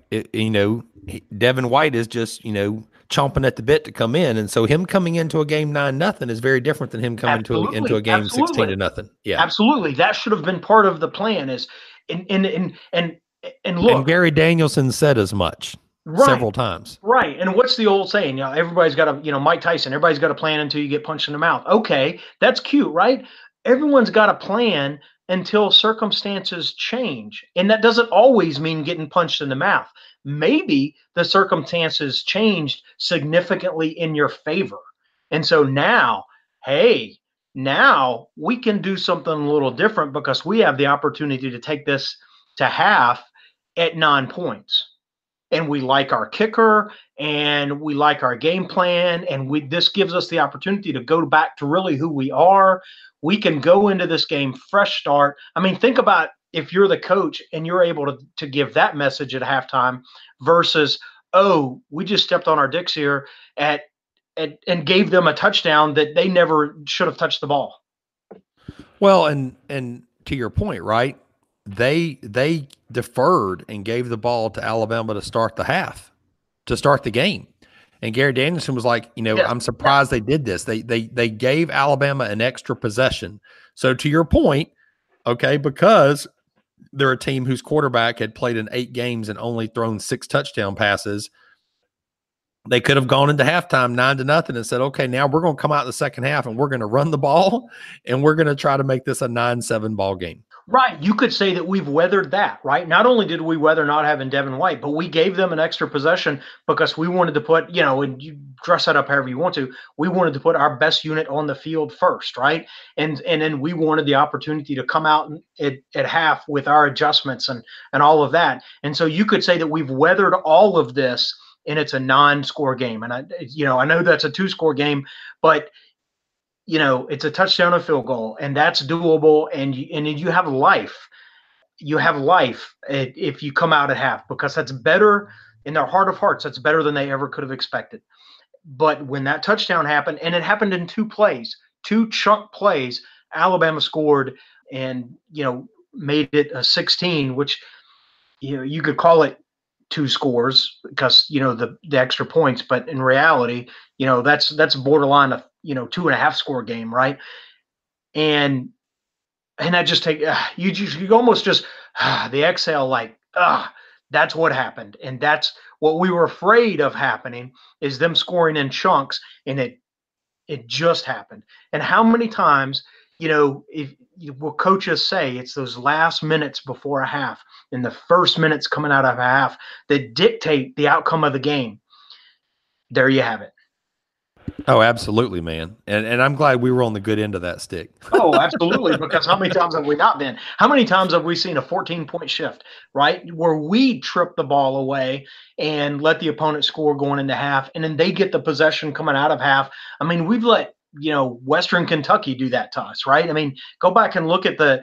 Devin White is just, chomping at the bit to come in, and so him coming into a game 9-0 is very different than him coming into a game 16-0. Yeah, absolutely. That should have been part of the plan. Is and look, and Gary Danielson said as much several times. Right, and what's the old saying? Everybody's got a Mike Tyson. Everybody's got a plan until you get punched in the mouth. Okay, that's cute, right? Everyone's got a plan until circumstances change, and that doesn't always mean getting punched in the mouth. Maybe the circumstances changed significantly in your favor. And so now we can do something a little different because we have the opportunity to take this to half at 9 points. And we like our kicker and we like our game plan. And this gives us the opportunity to go back to really who we are. We can go into this game fresh start. I mean, think about if you're the coach and you're able to give that message at halftime versus, oh, we just stepped on our dicks here and gave them a touchdown that they never should have touched the ball. Well, and to your point, right? They deferred and gave the ball to Alabama to start the game. And Gary Danielson was like, I'm surprised they did this. They gave Alabama an extra possession. So to your point, okay, because they're a team whose quarterback had played in 8 games and only thrown 6 touchdown passes, they could have gone into halftime 9-0 and said, okay, now we're going to come out in the second half and we're going to run the ball and we're going to try to make this a 9-7 ball game. Right. You could say that we've weathered that, right? Not only did we weather not having Devin White, but we gave them an extra possession because we wanted to put, and you dress that up however you want to, we wanted to put our best unit on the field first, right? And then we wanted the opportunity to come out at half with our adjustments and all of that. And so you could say that we've weathered all of this and it's a non-score game. And I know that's a 2-score game, but it's a touchdown and field goal, and that's doable. And you have life. You have life if you come out at half, because that's better in their heart of hearts. That's better than they ever could have expected. But when that touchdown happened, and it happened in 2 plays, 2 chunk plays, Alabama scored and, made it a 16, which, you could call it 2 scores because, the extra points. But in reality, that's borderline a, 2.5 score game. Right. And I just take, you almost just the exhale, like, that's what happened. And that's what we were afraid of happening, is them scoring in chunks. And it just happened. And how many times, if what coaches say, it's those last minutes before a half and the first minutes coming out of a half that dictate the outcome of the game. There you have it. Oh, absolutely, man. And I'm glad we were on the good end of that stick. Oh, absolutely. Because how many times have we not been? How many times have we seen a 14-point shift, right? Where we trip the ball away and let the opponent score going into half, and then they get the possession coming out of half. I mean, we've let, Western Kentucky do that to us, right? I mean, go back and look at the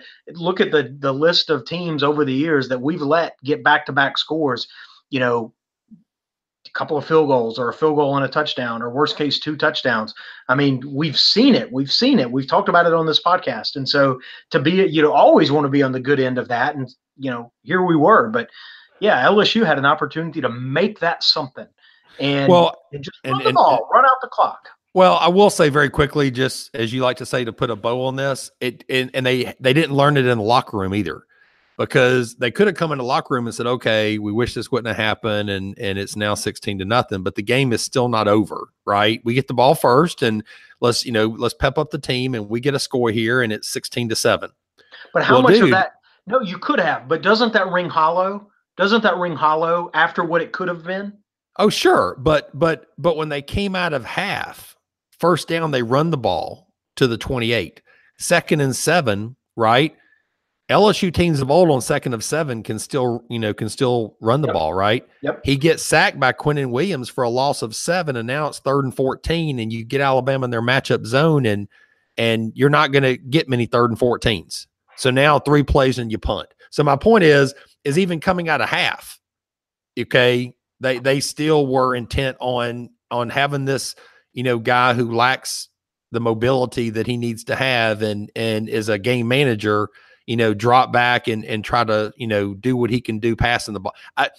list of teams over the years that we've let get back-to-back scores, a couple of field goals or a field goal and a touchdown, or worst case 2 touchdowns. I mean, we've seen it. We've talked about it on this podcast. And so to be, always want to be on the good end of that. And, here we were, but yeah, LSU had an opportunity to make that something and just run the ball, run out the clock. Well, I will say very quickly, just as you like to say, to put a bow on this, and they didn't learn it in the locker room either, because they could have come in the locker room and said, okay, we wish this wouldn't have happened, and it's now 16-0, but the game is still not over, right? We get the ball first, and let's pep up the team, and we get a score here, and it's 16-7. But how much of that? No, you could have, but doesn't that ring hollow? Doesn't that ring hollow after what it could have been? Oh, sure, but when they came out of half, first down, they run the ball to the 28. 2nd and 7, right? LSU teams of old on 2nd and 7 can still run the ball, right? Yep. He gets sacked by Quinnen Williams for a loss of 7, and now it's 3rd and 14, and you get Alabama in their matchup zone, and you're not going to get many 3rd and 14s. So now 3 plays and you punt. So my point is even coming out of half, okay, they still were intent on having this, guy who lacks the mobility that he needs to have and is a game manager, drop back and try to, do what he can do passing the ball.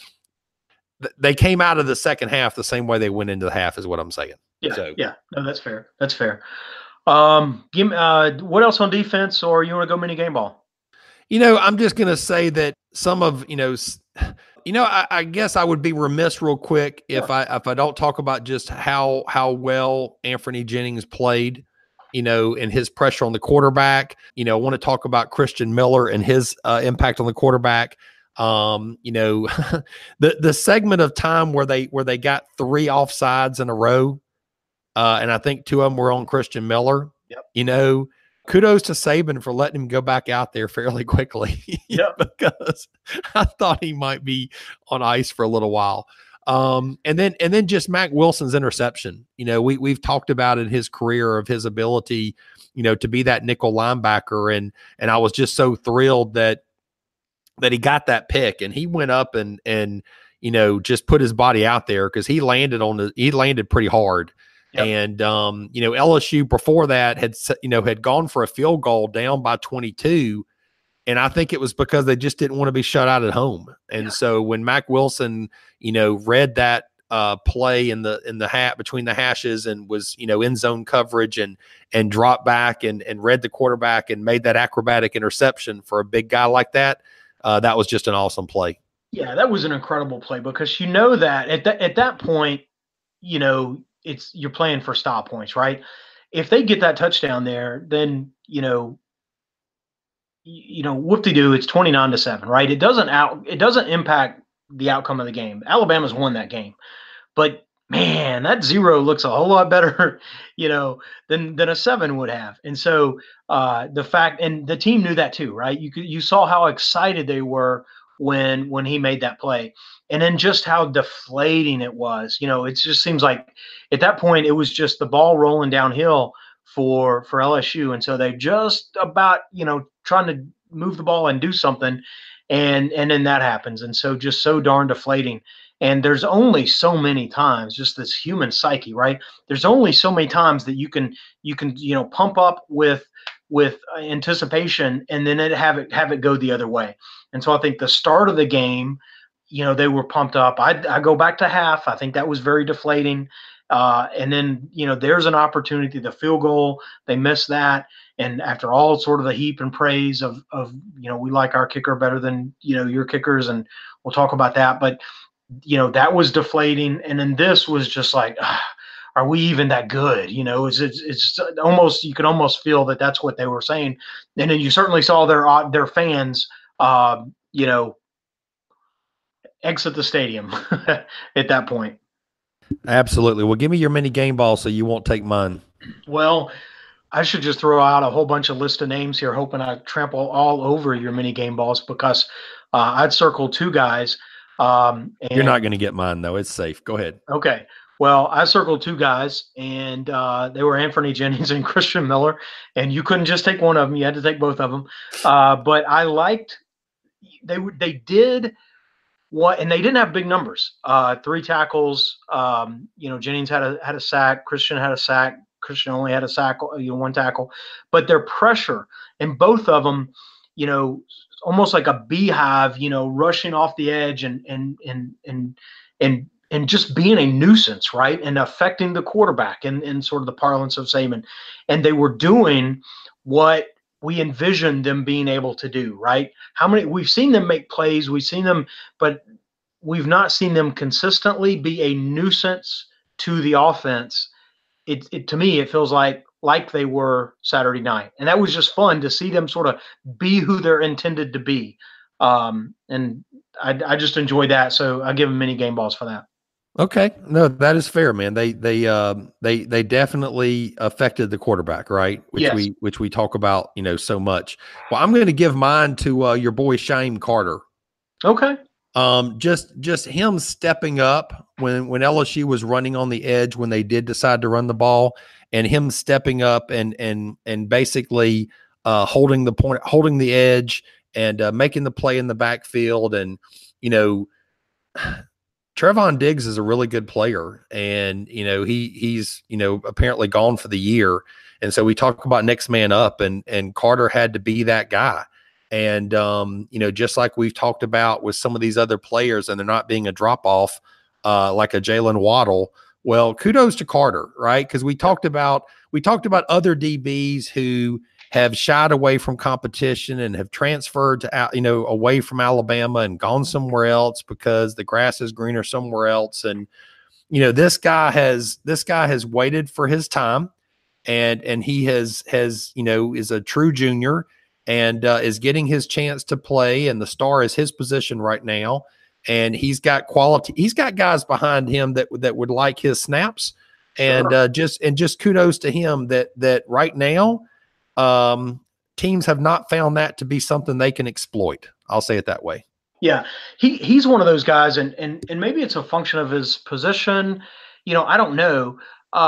They came out of the second half the same way they went into the half is what I'm saying. Yeah. Yeah. No, that's fair. That's fair. Give me, what else on defense, or you want to go mini game ball? I'm just going to say that some of, I guess I would be remiss real quick if I don't talk about just how well Anthony Jennings played, and his pressure on the quarterback. I want to talk about Christian Miller and his impact on the quarterback. The segment of time where they got 3 offsides in a row, and I think 2 of them were on Christian Miller. Yep. Kudos to Saban for letting him go back out there fairly quickly. Because I thought he might be on ice for a little while. And then just Mack Wilson's interception. We've talked about in his career of his ability, to be that nickel linebacker. And I was just so thrilled that he got that pick, and he went up and just put his body out there, because he landed pretty hard. Yep. And, LSU before that had gone for a field goal down by 22. And I think it was because they just didn't want to be shut out at home. And so when Mack Wilson, read that play in the hat between the hashes and was, in zone coverage and dropped back and read the quarterback and made that acrobatic interception for a big guy like that, that was just an awesome play. Yeah, that was an incredible play, because that at that point, you're playing for stop points, right? If they get that touchdown there, then whoop-de-doo, it's 29-7, right? It doesn't impact the outcome of the game. Alabama's won that game, but man, that 0 looks a whole lot better, than a 7 would have. And so the fact, and the team knew that too, right? You saw how excited they were when he made that play. and then just how deflating it was. It just seems like at that point it was just the ball rolling downhill for LSU, and so they just about trying to move the ball and do something, and then that happens, and so just so darn deflating. And there's only so many times, just this human psyche, right? There's only so many times that you can pump up with anticipation and then have it go the other way. And so I think the start of the game, they were pumped up. I go back to half. I think that was very deflating. And then, there's an opportunity, the field goal, they missed that. And after all sort of the heap and praise of we like our kicker better than, your kickers, and we'll talk about that. But, that was deflating. And then this was just like, are we even that good? It's almost, you could almost feel that that's what they were saying. And then you certainly saw their fans, exit the stadium at that point. Absolutely. Well, give me your mini game ball so you won't take mine. Well, I should just throw out a whole bunch of list of names here, hoping I trample all over your mini game balls, because I'd circled 2 guys. You're not going to get mine, though. It's safe. Go ahead. Okay. Well, I circled 2 guys, and they were Anfernee Jennings and Christian Miller, and you couldn't just take one of them. You had to take both of them. But I liked they did what, and they didn't have big numbers. 3 tackles. Jennings had a sack. Christian had a sack. Christian only had a sack, 1 tackle. But their pressure, and both of them, almost like a beehive, rushing off the edge and just being a nuisance, right? And affecting the quarterback in sort of the parlance of Saban. And they were doing what we envisioned them being able to do, right? We've seen them make plays, we've seen them, but we've not seen them consistently be a nuisance to the offense. To me, it feels like they were Saturday night. And that was just fun to see them sort of be who they're intended to be. And I just enjoyed that. So I give them mini game balls for that. Okay. No, that is fair, man. They definitely affected the quarterback, right? Which we talk about, so much. Well, I'm going to give mine to your boy Shyheim Carter. Okay. Just him stepping up when LSU was running on the edge, when they did decide to run the ball, and him stepping up and basically holding the point, holding the edge, and making the play in the backfield. And Trevon Diggs is a really good player, and he's apparently gone for the year, and so we talk about next man up, and Carter had to be that guy. And just like we've talked about with some of these other players, and they're not being a drop off like a Jalen Waddle. Well, kudos to Carter, right? Because we talked about other DBs who have shied away from competition and have transferred to away from Alabama and gone somewhere else because the grass is greener somewhere else. And this guy has waited for his time, and he has is a true junior, and is getting his chance to play, and the star is his position right now. And he's got quality. He's got guys behind him that would like his snaps, and just kudos to him that right now teams have not found that to be something they can exploit. I'll say it that way. Yeah, he's one of those guys, and maybe it's a function of his position. I don't know.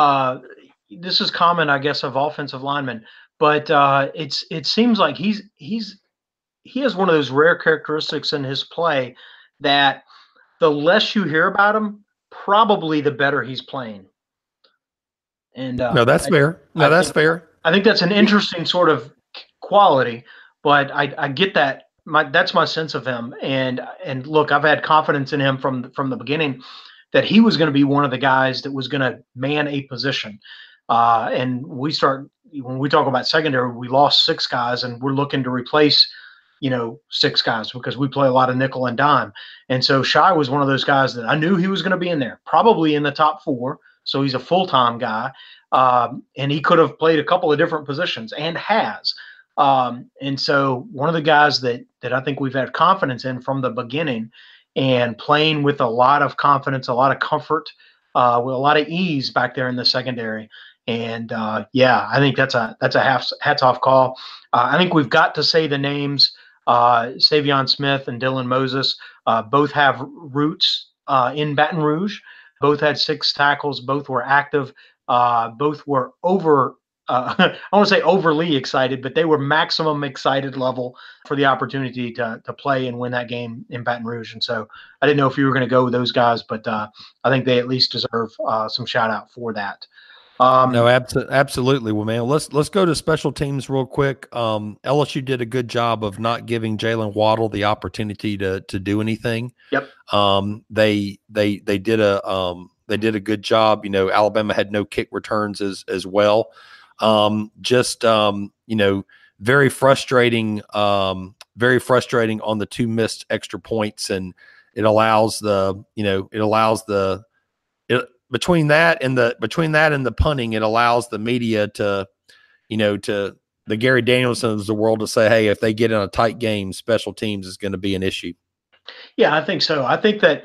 This is common, I guess, of offensive linemen, but it seems like he has one of those rare characteristics in his play that the less you hear about him, probably the better he's playing. And no, that's fair. No, that's fair. I think that's an interesting sort of quality, but I get that. That's my sense of him. And look, I've had confidence in him from the beginning that he was going to be one of the guys that was going to man a position. And when we talk about secondary, we lost 6 guys, and we're looking to replace 6 guys because we play a lot of nickel and dime. And so Shy was one of those guys that I knew he was going to be in there, probably in the top 4. So he's a full-time guy. And he could have played a couple of different positions, and has. And so one of the guys that I think we've had confidence in from the beginning, and playing with a lot of confidence, a lot of comfort, with a lot of ease back there in the secondary. And I think that's a hats off call. I think we've got to say the names Savion Smith and Dylan Moses both have roots in Baton Rouge. Both had 6 tackles. Both were active. Both were I want to say overly excited, but they were maximum excited level for the opportunity to play and win that game in Baton Rouge. And so I didn't know if you were going to go with those guys, but I think they at least deserve some shout out for that. No, absolutely. Well, man, let's go to special teams real quick. LSU did a good job of not giving Jalen Waddle the opportunity to do anything. Yep. They did a good job. Alabama had no kick returns as well. Very frustrating on the 2 missed extra points, and between that and the punting, it allows the media to the Gary Danielsons of the world to say, hey, if they get in a tight game, special teams is going to be an issue. Yeah, I think so. I think that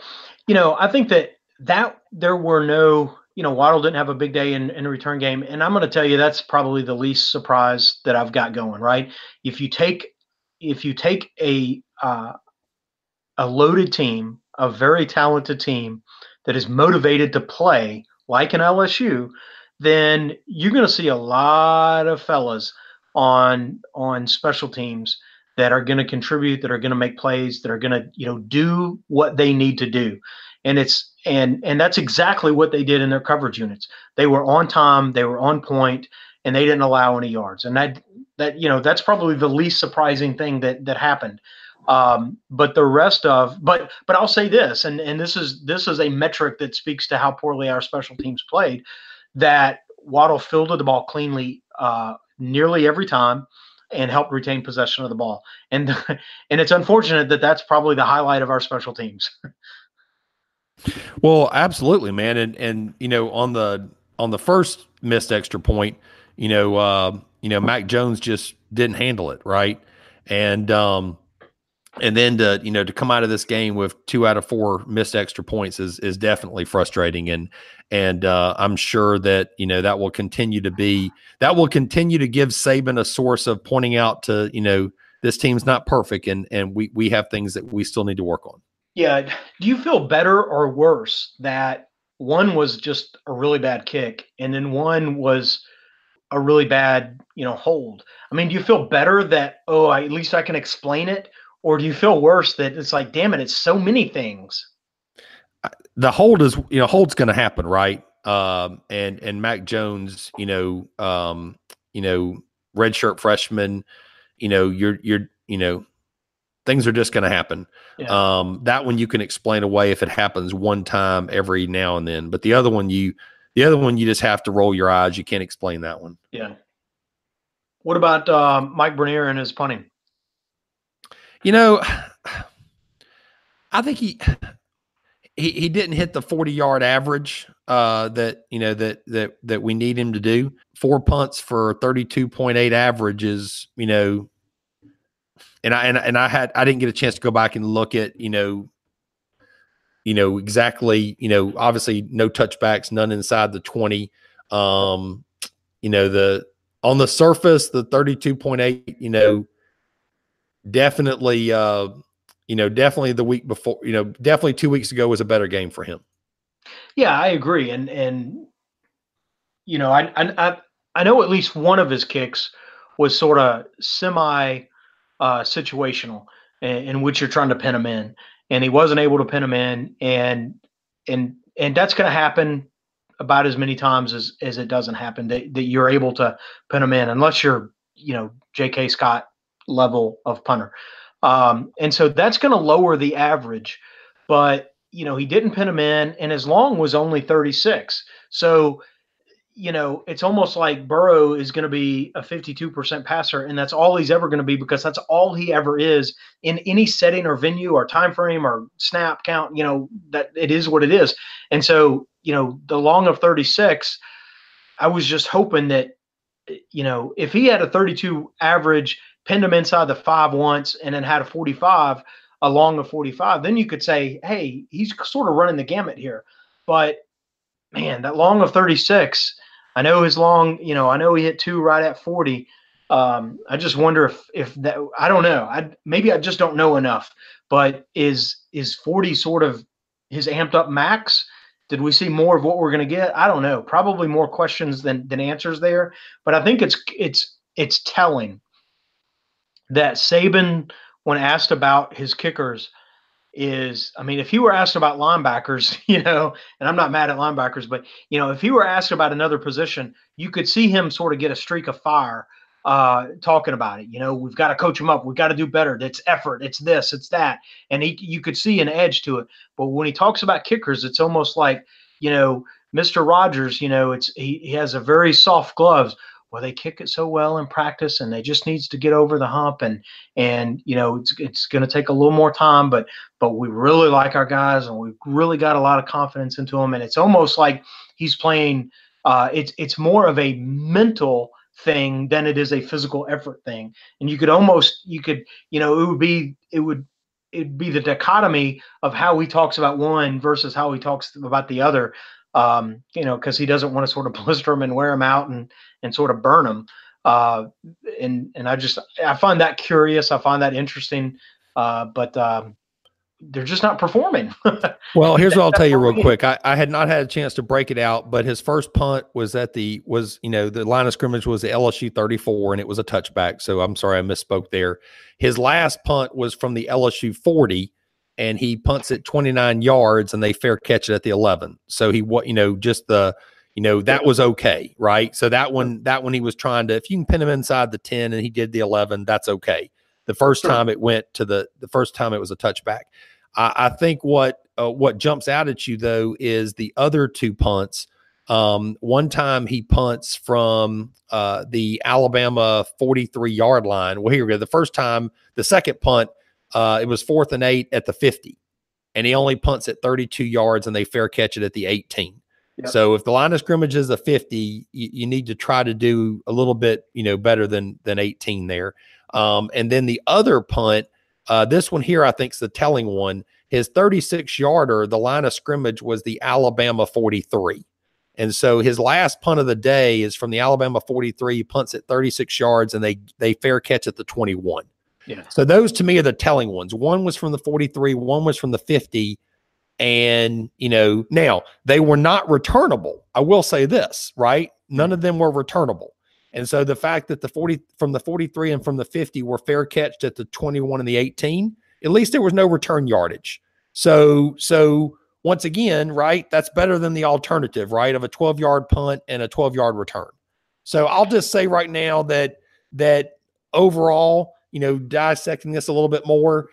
there were no, Waddle didn't have a big day in a return game. And I'm going to tell you, that's probably the least surprise that I've got going, right? If you take a loaded team, a very talented team that is motivated to play like an LSU, then you're going to see a lot of fellas on special teams that are going to contribute, that are going to make plays, that are going to, do what they need to do. And that's exactly what they did in their coverage units. They were on time, they were on point, and they didn't allow any yards. And that's probably the least surprising thing that happened. But the rest of, but I'll say this, and this is a metric that speaks to how poorly our special teams played, that Waddle fielded the ball cleanly nearly every time and helped retain possession of the ball. And it's unfortunate that that's probably the highlight of our special teams. Well, absolutely, man. And on the first missed extra point, Mac Jones just didn't handle it right. And then to come out of this game with 2 out of 4 missed extra points is definitely frustrating. And I'm sure that, that will continue to give Saban a source of pointing out to, this team's not perfect and we have things that we still need to work on. Yeah. Do you feel better or worse that one was just a really bad kick and then one was a really bad, hold? I mean, do you feel better that, at least I can explain it? Or do you feel worse that it's like, damn it, it's so many things? The hold is, hold's going to happen, right? And Mac Jones, redshirt freshman, things are just going to happen. Yeah. That one you can explain away if it happens one time every now and then, but the other one you just have to roll your eyes. You can't explain that one. Yeah. What about Mike Bernier and his punting? I think he didn't hit the 40-yard average that we need him to do. 4 punts for 32.8 average is, and I didn't get a chance to go back and look at, exactly, obviously no touchbacks, none inside the 20. On the surface, the 32.8, definitely the week before, definitely 2 weeks ago was a better game for him. Yeah, I agree. And I know at least one of his kicks was sort of semi situational in which you're trying to pin him in, and he wasn't able to pin him in. And that's going to happen about as many times as it doesn't happen that you're able to pin him in, unless you're, J.K. Scott level of punter. And so that's going to lower the average, but he didn't pin him in, and his long was only 36. So, it's almost like Burrow is going to be a 52% passer, and that's all he's ever going to be, because that's all he ever is in any setting or venue or time frame or snap count, that it is what it is. And so, the long of 36, I was just hoping that, if he had a 32 average, pinned him inside the 5 once, and then had a long of 45, then you could say, hey, he's sort of running the gamut here. But man, that long of 36, I know his long, I know he hit 2 right at 40. I just wonder if that, I don't know. Maybe I just don't know enough. But is 40 sort of his amped up max? Did we see more of what we're going to get? I don't know. Probably more questions than answers there. But I think it's telling that Saban, when asked about his kickers, if he were asked about linebackers, and I'm not mad at linebackers, but if he were asked about another position, you could see him sort of get a streak of fire talking about it. We've got to coach him up. We've got to do better. It's effort. It's this, it's that. And you could see an edge to it. But when he talks about kickers, it's almost like, Mr. Rogers, he has a very soft gloves. Well, they kick it so well in practice, and they just needs to get over the hump, and it's going to take a little more time, but we really like our guys, and we've really got a lot of confidence into them, and it's almost like he's playing. It's more of a mental thing than it is a physical effort thing, and it'd be the dichotomy of how he talks about one versus how he talks about the other. Because he doesn't want to sort of blister them and wear them out and sort of burn them. And I find that curious. I find that interesting. But they're just not performing. Well, here's what I'll tell you real quick. I had not had a chance to break it out, but his first punt was the line of scrimmage was the LSU 34, and it was a touchback. So I'm sorry I misspoke there. His last punt was from the LSU 40. And he punts it 29 yards, and they fair catch it at the 11. So that was okay, right? So that one he was trying to, if you can pin him inside the 10 and he did the 11, that's okay. The first time it went to the first time it was a touchback. I think what jumps out at you though is the other two punts. One time he punts from the Alabama 43-yard line. Well, here we go. The second punt. It was 4th and 8 at the 50, and he only punts at 32 yards, and they fair catch it at the 18. Yep. So if the line of scrimmage is a 50, you need to try to do a little bit, better than 18 there. And then the other punt, this one here, I think is the telling one. His 36-yarder, the line of scrimmage was the Alabama 43. And so his last punt of the day is from the Alabama 43. He punts at 36 yards, and they fair catch at the 21. Yeah. So those to me are the telling ones. One was from the 43, one was from the 50. And, now they were not returnable. I will say this, right? None of them were returnable. And so the fact that from the 43 and from the 50 were fair catched at the 21 and the 18, at least there was no return yardage. So once again, right, that's better than the alternative, right, of a 12-yard punt and a 12-yard return. So I'll just say right now that overall, dissecting this a little bit more,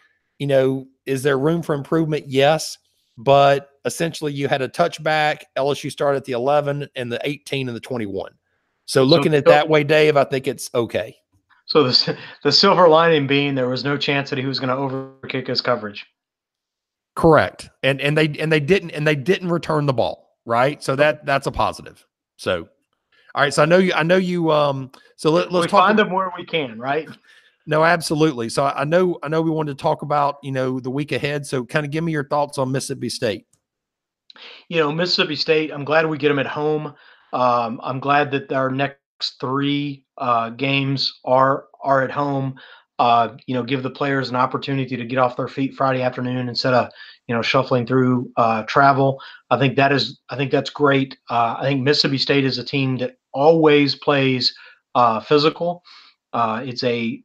is there room for improvement? Yes. But essentially you had a touchback. LSU started at the 11 and the 18 and the 21. So looking at that way, Dave, I think it's okay. So the silver lining being there was no chance that he was going to overkick his coverage. Correct. And they didn't return the ball. Right. So that's a positive. So, all right. So I know you, so let's find them where we can, right? No, absolutely. So I know we wanted to talk about, the week ahead. So kind of give me your thoughts on Mississippi State. Mississippi State, I'm glad we get them at home. I'm glad that our next 3 games are at home. Give the players an opportunity to get off their feet Friday afternoon instead of, shuffling through travel. I think that's great. I think Mississippi State is a team that always plays physical. It's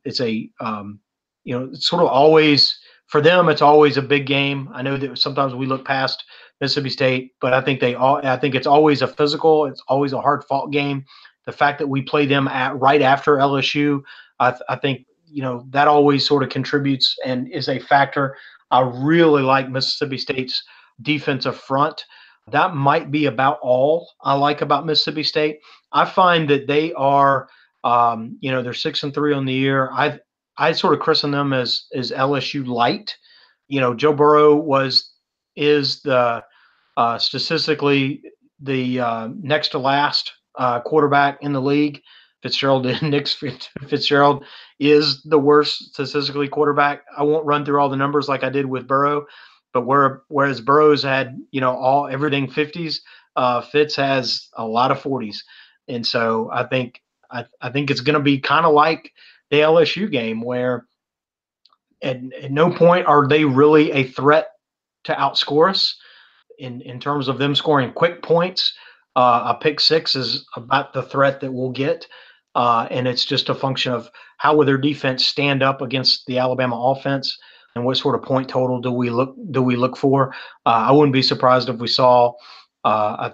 sort of always for them. It's always a big game. I know that sometimes we look past Mississippi State, but I think it's always a physical. It's always a hard fought game. The fact that we play them right after LSU, I think that always sort of contributes and is a factor. I really like Mississippi State's defensive front. That might be about all I like about Mississippi State. I find that they are. They're 6-3 on the year. I sort of christen them as LSU light. Joe Burrow is the statistically the next to last quarterback in the league. Nick Fitzgerald is the worst statistically quarterback. I won't run through all the numbers like I did with Burrow, but whereas Burrow's had everything 50s, Fitz has a lot of 40s, and so I think I think it's going to be kind of like the LSU game, where at no point are they really a threat to outscore us in terms of them scoring quick points. A pick six is about the threat that we'll get. And it's just a function of how will their defense stand up against the Alabama offense, and what sort of point total do we look for. I wouldn't be surprised if we saw a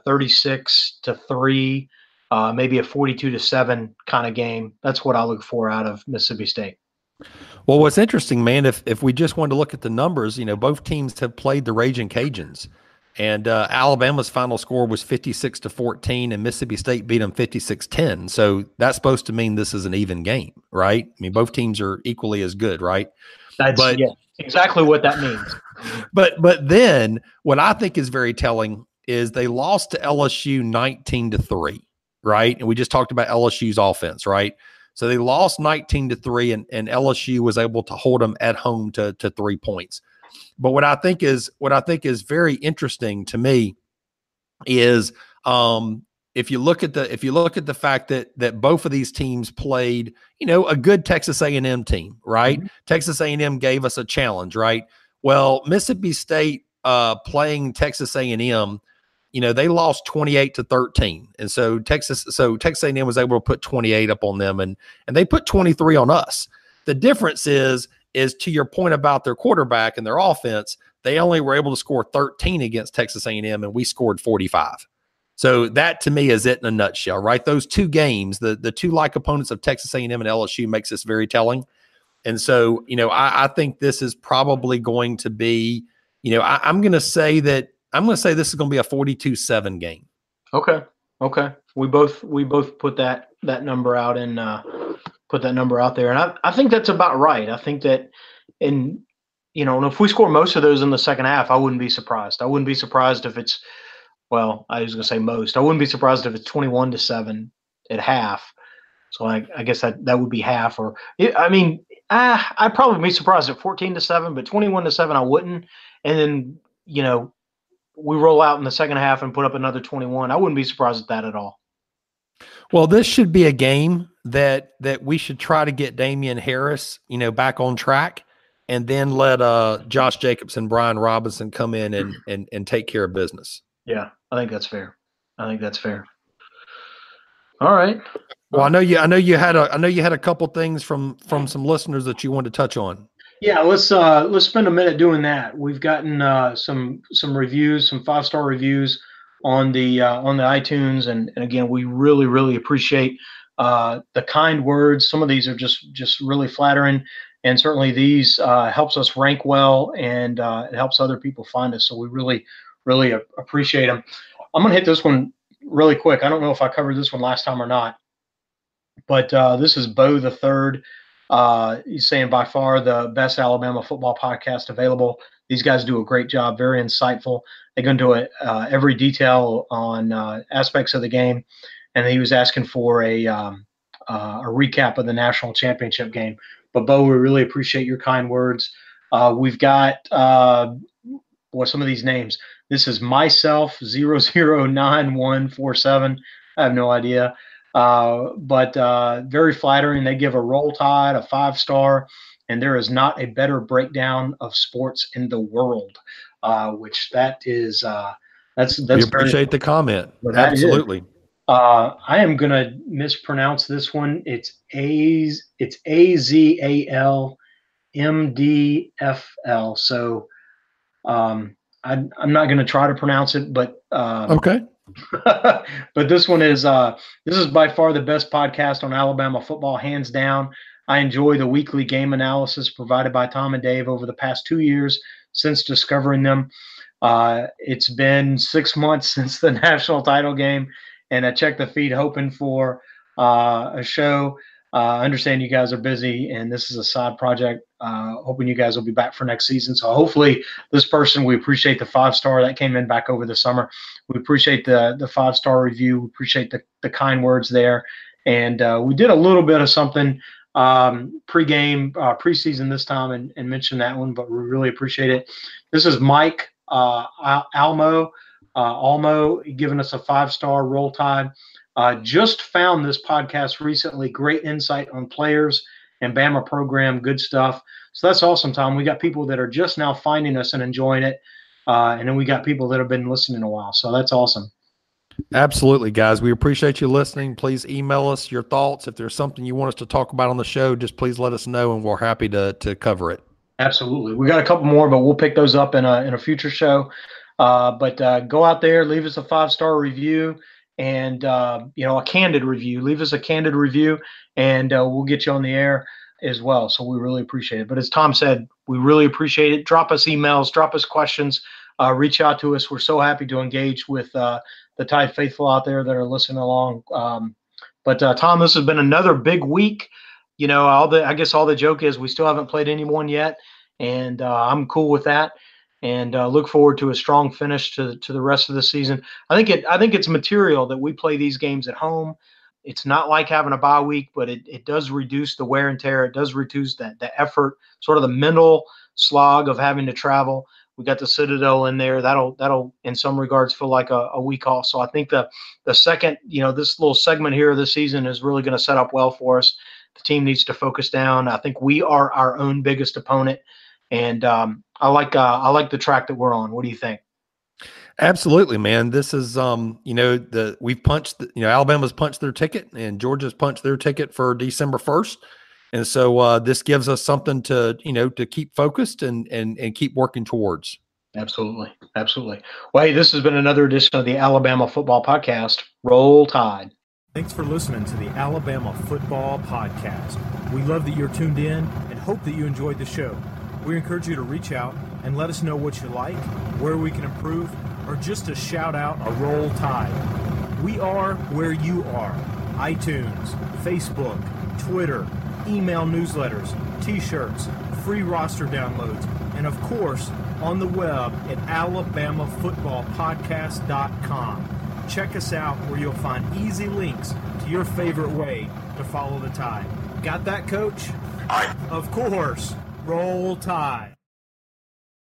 36-3, maybe a 42-7 kind of game. That's what I look for out of Mississippi State. Well, what's interesting, man, if we just wanted to look at the numbers, both teams have played the Raging Cajuns. And Alabama's final score was 56-14, and Mississippi State beat them 56-10. So that's supposed to mean this is an even game, right? I mean, both teams are equally as good, right? That's exactly what that means. But then what I think is very telling is they lost to LSU 19-3, right? And we just talked about LSU's offense, right? So they lost 19-3, and LSU was able to hold them at home to 3 points. But what I think is very interesting to me is if you look at the fact that both of these teams played, a good Texas A&M team, right? Mm-hmm. Texas A&M gave us a challenge, right? Well, Mississippi State playing Texas A&M, they lost 28-13, and so Texas A&M was able to put 28 up on them, and they put 23 on us. The difference is to your point about their quarterback and their offense, they only were able to score 13 against Texas A&M, and we scored 45. So that to me is it in a nutshell, right? Those two games, the two like opponents of Texas A&M and LSU, makes this very telling. And so, I think this is probably going to be, I'm going to say this is going to be a 42-7 game. Okay. We both put that number out and put that number out there. And I think that's about right. I think that and if we score most of those in the second half, I wouldn't be surprised. I wouldn't be surprised if it's, well, I was going to say most. I wouldn't be surprised if it's 21-7 at half. So I guess that would be half. Or I'd probably be surprised at 14-7, but 21-7 I wouldn't. And then, we roll out in the second half and put up another 21. I wouldn't be surprised at that at all. Well, this should be a game that we should try to get Damian Harris, back on track, and then let Josh Jacobs and Brian Robinson come in and take care of business. Yeah, I think that's fair. All right. Well, I know you had a couple things from some listeners that you wanted to touch on. Yeah, let's spend a minute doing that. We've gotten some reviews, some 5-star reviews on the iTunes, and again, we really, really appreciate the kind words. Some of these are just really flattering, and certainly these helps us rank well, and it helps other people find us. So we really, really appreciate them. I'm gonna hit this one really quick. I don't know if I covered this one last time or not, but this is Bo the Third. He's saying by far the best Alabama football podcast available. These guys do a great job, very insightful. They go into every detail on aspects of the game, and he was asking for a recap of the national championship game. But Bo, we really appreciate your kind words. We've got some of these names. This is myself 009147. I have no idea. But very flattering. They give a Roll Tide a 5-star, and there is not a better breakdown of sports in the world. Which that is that's we appreciate the comment. Absolutely. I am gonna mispronounce this one. It's AZALMDFL. So I'm not gonna try to pronounce it, but okay. But this one is by far the best podcast on Alabama football, hands down. I enjoy the weekly game analysis provided by Tom and Dave over the past 2 years since discovering them. It's been 6 months since the national title game, and I checked the feed hoping for a show. I understand you guys are busy, and this is a side project. Hoping you guys will be back for next season. So hopefully this person, we appreciate the 5-star that came in back over the summer. We appreciate the 5-star review. We appreciate the kind words there. And we did a little bit of something preseason this time and mentioned that one, but we really appreciate it. This is Mike Almo giving us a 5-star Roll Tide. Just found this podcast recently. Great insight on players and Bama program. Good stuff. So that's awesome, Tom. We got people that are just now finding us and enjoying it. And then we got people that have been listening a while. So that's awesome. Absolutely, guys. We appreciate you listening. Please email us your thoughts. If there's something you want us to talk about on the show, just please let us know, and we're happy to cover it. Absolutely. We got a couple more, but we'll pick those up in a future show. But go out there, leave us a 5-star review and, a candid review. Leave us a candid review, and we'll get you on the air as well. So we really appreciate it. But as Tom said, we really appreciate it. Drop us emails, drop us questions, reach out to us. We're so happy to engage with the Tide faithful out there that are listening along. But Tom, this has been another big week. I guess all the joke is we still haven't played anyone yet, and I'm cool with that. And look forward to a strong finish to the rest of the season. I think it's material that we play these games at home. It's not like having a bye week, but it does reduce the wear and tear. It does reduce the effort, sort of the mental slog of having to travel. We got the Citadel in there. That'll in some regards feel like a week off. So I think the second, this little segment here of the season is really going to set up well for us. The team needs to focus down. I think we are our own biggest opponent, and I like the track that we're on. What do you think? Absolutely, man. This is we've punched. Alabama's punched their ticket, and Georgia's punched their ticket for December 1st. And so this gives us something to keep focused and keep working towards. Absolutely. Absolutely. Well, hey, this has been another edition of the Alabama Football Podcast. Roll Tide. Thanks for listening to the Alabama Football Podcast. We love that you're tuned in and hope that you enjoyed the show. We encourage you to reach out and let us know what you like, where we can improve, or just to shout out a Roll Tide. We are where you are. iTunes, Facebook, Twitter, email newsletters, t-shirts, free roster downloads, and of course, on the web at alabamafootballpodcast.com. Check us out where you'll find easy links to your favorite way to follow the Tide. Got that, Coach? Aye. Of course. Roll Tide.